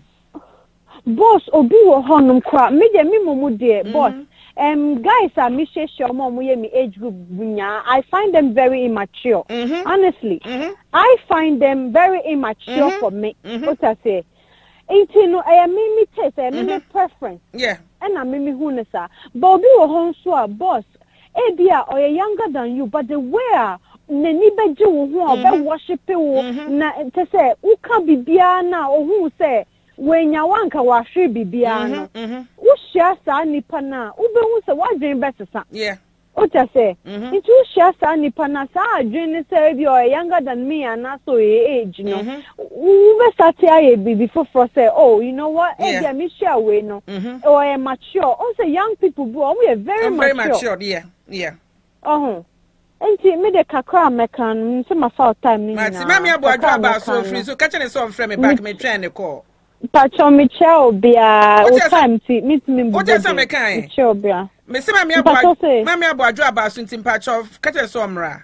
boss obi wo ho no kwa me de me momu de boss Um, guys are me share me age group. I find them very immature. Mm-hmm. Honestly, mm-hmm. I find them very immature mm-hmm. for me. Mm-hmm. What I say, it's no, I am me taste, I am me preference. Yeah, and I am me who nessa. Bobby or home so boss, eh dear, or younger than you, but the way neni beju who are be worshiping na to say who can be biana or who say. When you want to wash it, Bibiano, who shares a nipana, who be what dream better, yeah. What I say, it will share a nipana, sa dream serve you are younger than me and not so age, you know. Who be sat here before for say, oh, you know what, yeah, me share way no, or I am mature. Also, young people, we are very mature. Very mature, yeah, yeah. Oh. Enti me de kakra mekan, so my fault time ni na. Mami abo adwa about so free, so catch any so frame me back me train the call. Pacho Michelle bia o time ti meet me. What is am kan? Michelle bia. Me se mami abo mami abo adwa about so ntim pacho catch so mra.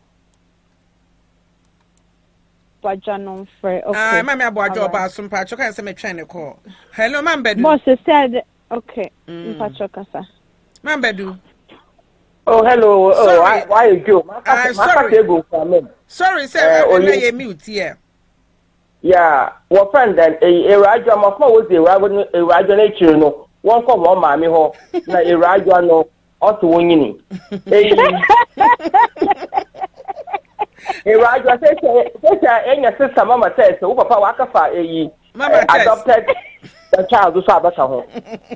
Pacho no free. Okay. Ah mami abo adwa about so pacho kan se me train the call. Hello man bedu. Boss said okay. Pacho kasa. Man bedu. Oh hello. Oh why why you go? Ah sorry. Sorry sir, uh, I am mute here. Yeah, what friend then a radio my phone was a radio a radio nature no one come one mammy ho na a radio no also winning. A radio says any sister mama says so papa wakafa a adopted the child who's about home.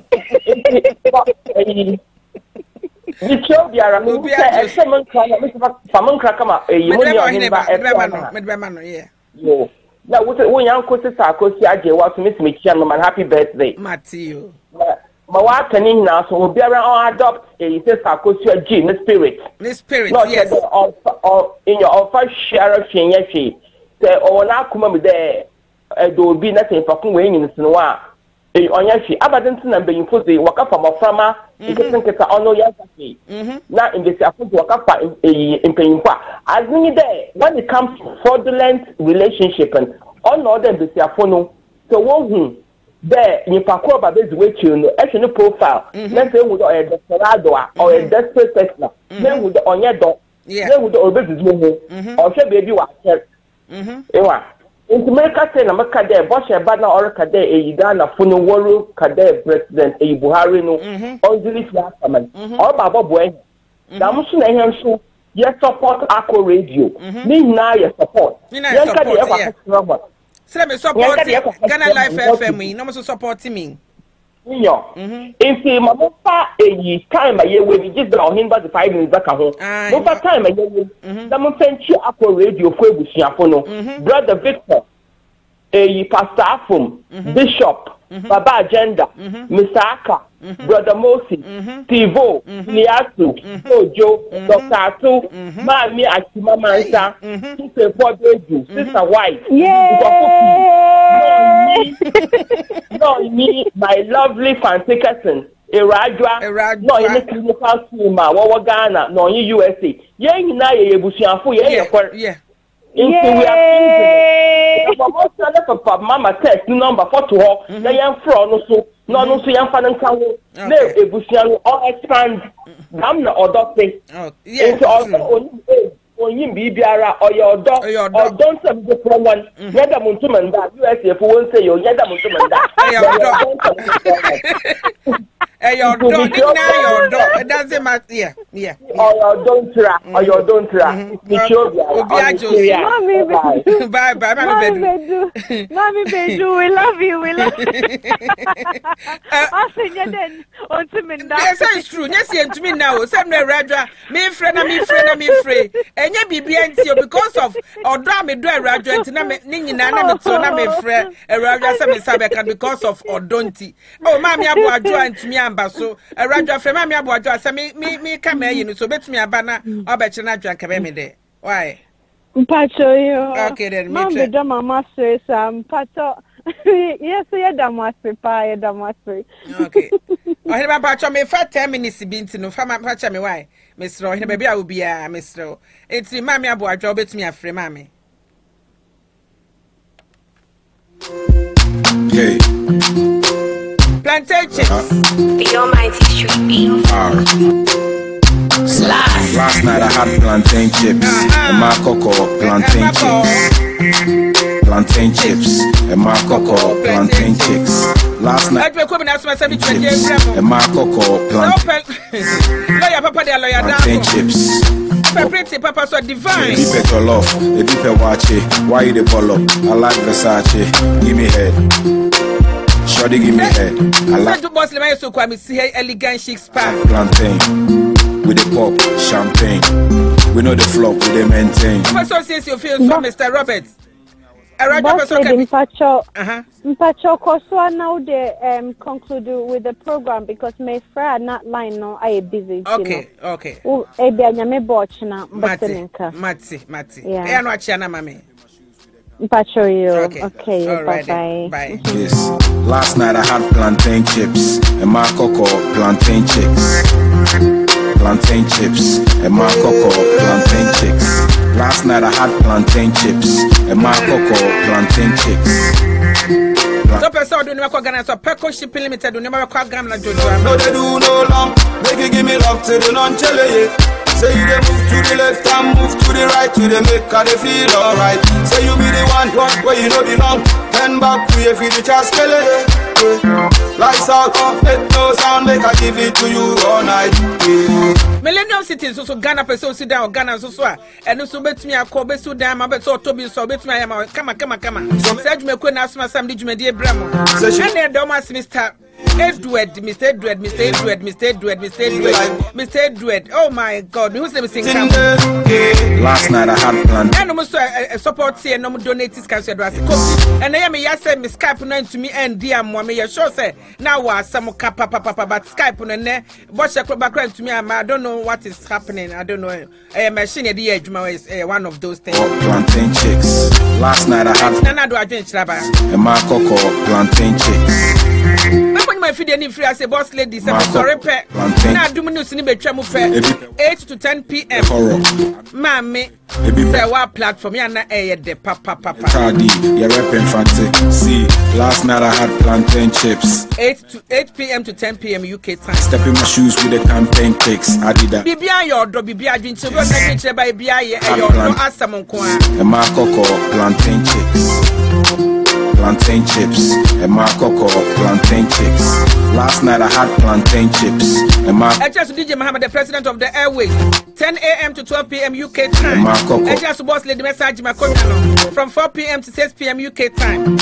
The child they are moving and someone someone crack up a union yeah. Yeah. Na wo yan ko se sakosi age wa so miss me kia no man happy birthday Matthew ma wa tani na so obiara on adopt e se sakosi age in spirit in spirit no, yes or, or in your offer share hwenya hwe se o na akoma me de e do bi na se fakun we nyin sino a e onya hwe abaden tin na mbeyin ze waka fa maframa e ketin keta ono ya safi na investi afuzu waka fa e mpeyin kwa azini de when it comes to fraudulent relationship and on other investi afono so won hu de ni pakọ ba bezi we chi no e no profile na say wu do e desperado or a desperate person na wu do onye do na wu do obezi mo o hwe baby wa check ewa in America say na maka de boss e bad na or ka de e Ghana funu woro ka de president e Buhari no on this last time or baba boy da mo so na ehia so ye support Ako radio me na ye support ye ka de e kwa say me support Ghana Life F M no mo support me yo if mama fa e time ye we just down him but five minutes back ho no fa time ye we da mo fenchi Ako radio fo ebusuafo no brother Victor e pastor Afum Bishop Baba Agenda Mister Aka brother Mosi Tivo Niatu Ojo Doctor Atu Mami Akima Mansa Sister Bodeju Sister White no me my lovely Fantickerson Erajwa no in the clinical team ma wo Ghana no in U S A ye nyina ye ebusuafo ye ye yeah Into we are Papa Papa Mama text number for to her. The young front also. No, no, so young fan and can no ebusian or expand. I'm not or doctor. Oh, yes. On you be biara or your dog or don't some different one. Yada Muntuman that U S A won't say you Yada Muntuman that. Hey, your dog, your dog. It doesn't matter. Yeah, yeah. Or your don't try, or your don't try. Bye, bye, Mommy Bedu. Mommy Bedu, we love you, we love you. I say then on to me now. Yes, it's true. Yes, you to me now. Some me Raja, me friend, me friend, me friend. And you be behind you because of or drama do a Raja and na me ningi na na me so na me friend. A Raja say me sabe can because of or don't. Oh, mommy abu ajo and to me. So a radio from me abojo say me me me come here so betumi aba na obeche na dwan ka be me de why mpacho yo okay then me me do mama say sam pato yes you da master pa you da master okay o he ba pacho me fa ten minutes bi ntino fa ma pacho me why Mister he be bia obi a Mister enti ma me abojo betumi afre ma me yeah plantain chips. The almighty street beef. Last. Last night I had plantain chips. Uh-huh. And my cocoa plantain chips. Plantain chips. And my cocoa plantain chips. Last night. And my cocoa plantain. Lawyer Papa de lawyer plantain chips. Pretty Papa so divine. Deep at your love. The deep at watch it. Why you the follow? I like Versace. Give me head. Shorty give me head. I like to boss le so kwa me see elegant chic spa. Plantain with the pop champagne. We know the flop we dey maintain. So since you feel so Mister Roberts. A radio person can Mpacho. Uh-huh. Mpacho Koswa now they um conclude with the program because my friend not line no I busy. Okay, you know. Okay. Oh, e bia nyame boch na bateninka. Mati, mati. E anu achia na mami. Mpacho yo. Okay. Okay. All right, bye. Bye. Yes. Last night I had plantain chips and my cocoa plantain chicks. Plantain chips and my cocoa plantain chicks. Last night I had plantain chips and my cocoa plantain chicks. So person do never call Ghana so Peco Shipping Limited do never call Ghana Jojo. No they do no long. Make you give me love to the non-chele. Say you dey move to the left and move to the right, to the make her they feel alright. Say you be the one, one where you know belong. Then back to you feel the chance kele. Lights out, make no sound, make I give it to you all night. Yeah. Millennium City so so Ghana person sit down Ghana so so and so bet me akọ be so down ma bet so to be so bet me am come come come. Some say me ko na asma sam di dwumadi ebramo. And the almost Mister Edward, Mister Edward, Mister Edward, Mister Edward, Mister Edward, Mister Edward. Oh my God, who's the missing camp? Last night I had planned. And almost a support here, no donate this cancer. And I am a yes, Miss Skype known to me and dear mommy. You sure say now was some papa papa but Skype on there. Watch a background to me. I don't know what is happening. I don't know. A machine at the edge is one of those things. Plantain chicks. Last night I had Nana do I drink Shabba. And my cocoa plantain chicks. My feed any free as a boss lady, say sorry pet. Now do news in the eight to ten p m. Mammy, say what platform ya na eh de papa papa. Cardi, you're rapping fancy. See, last night I had plantain chips. eight to eight p m to ten p m U K time. Step in my shoes with the campaign cakes. I did that. Bibia your do bibia drink to go na drink by bia ye your no asamon ko. And my cocoa plantain chicks. Plantain chips and my cocoa plantain chicks. Last night I had plantain chips and my I just D J Muhammad, the president of the Airways, ten a m to twelve p m U K time. I just boss lady message my from four p m to six p m U K time.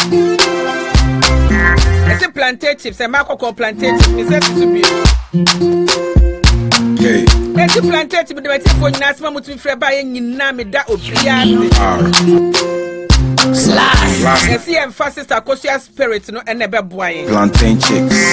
I say plantain chips and my cocoa plantain chips. Me say to be. Okay. And the plantain chips be the for Nasma mutu free by nyina me da obiase. Slash. I see emphasis Akosia spirit no and never boy. Plantain chicks.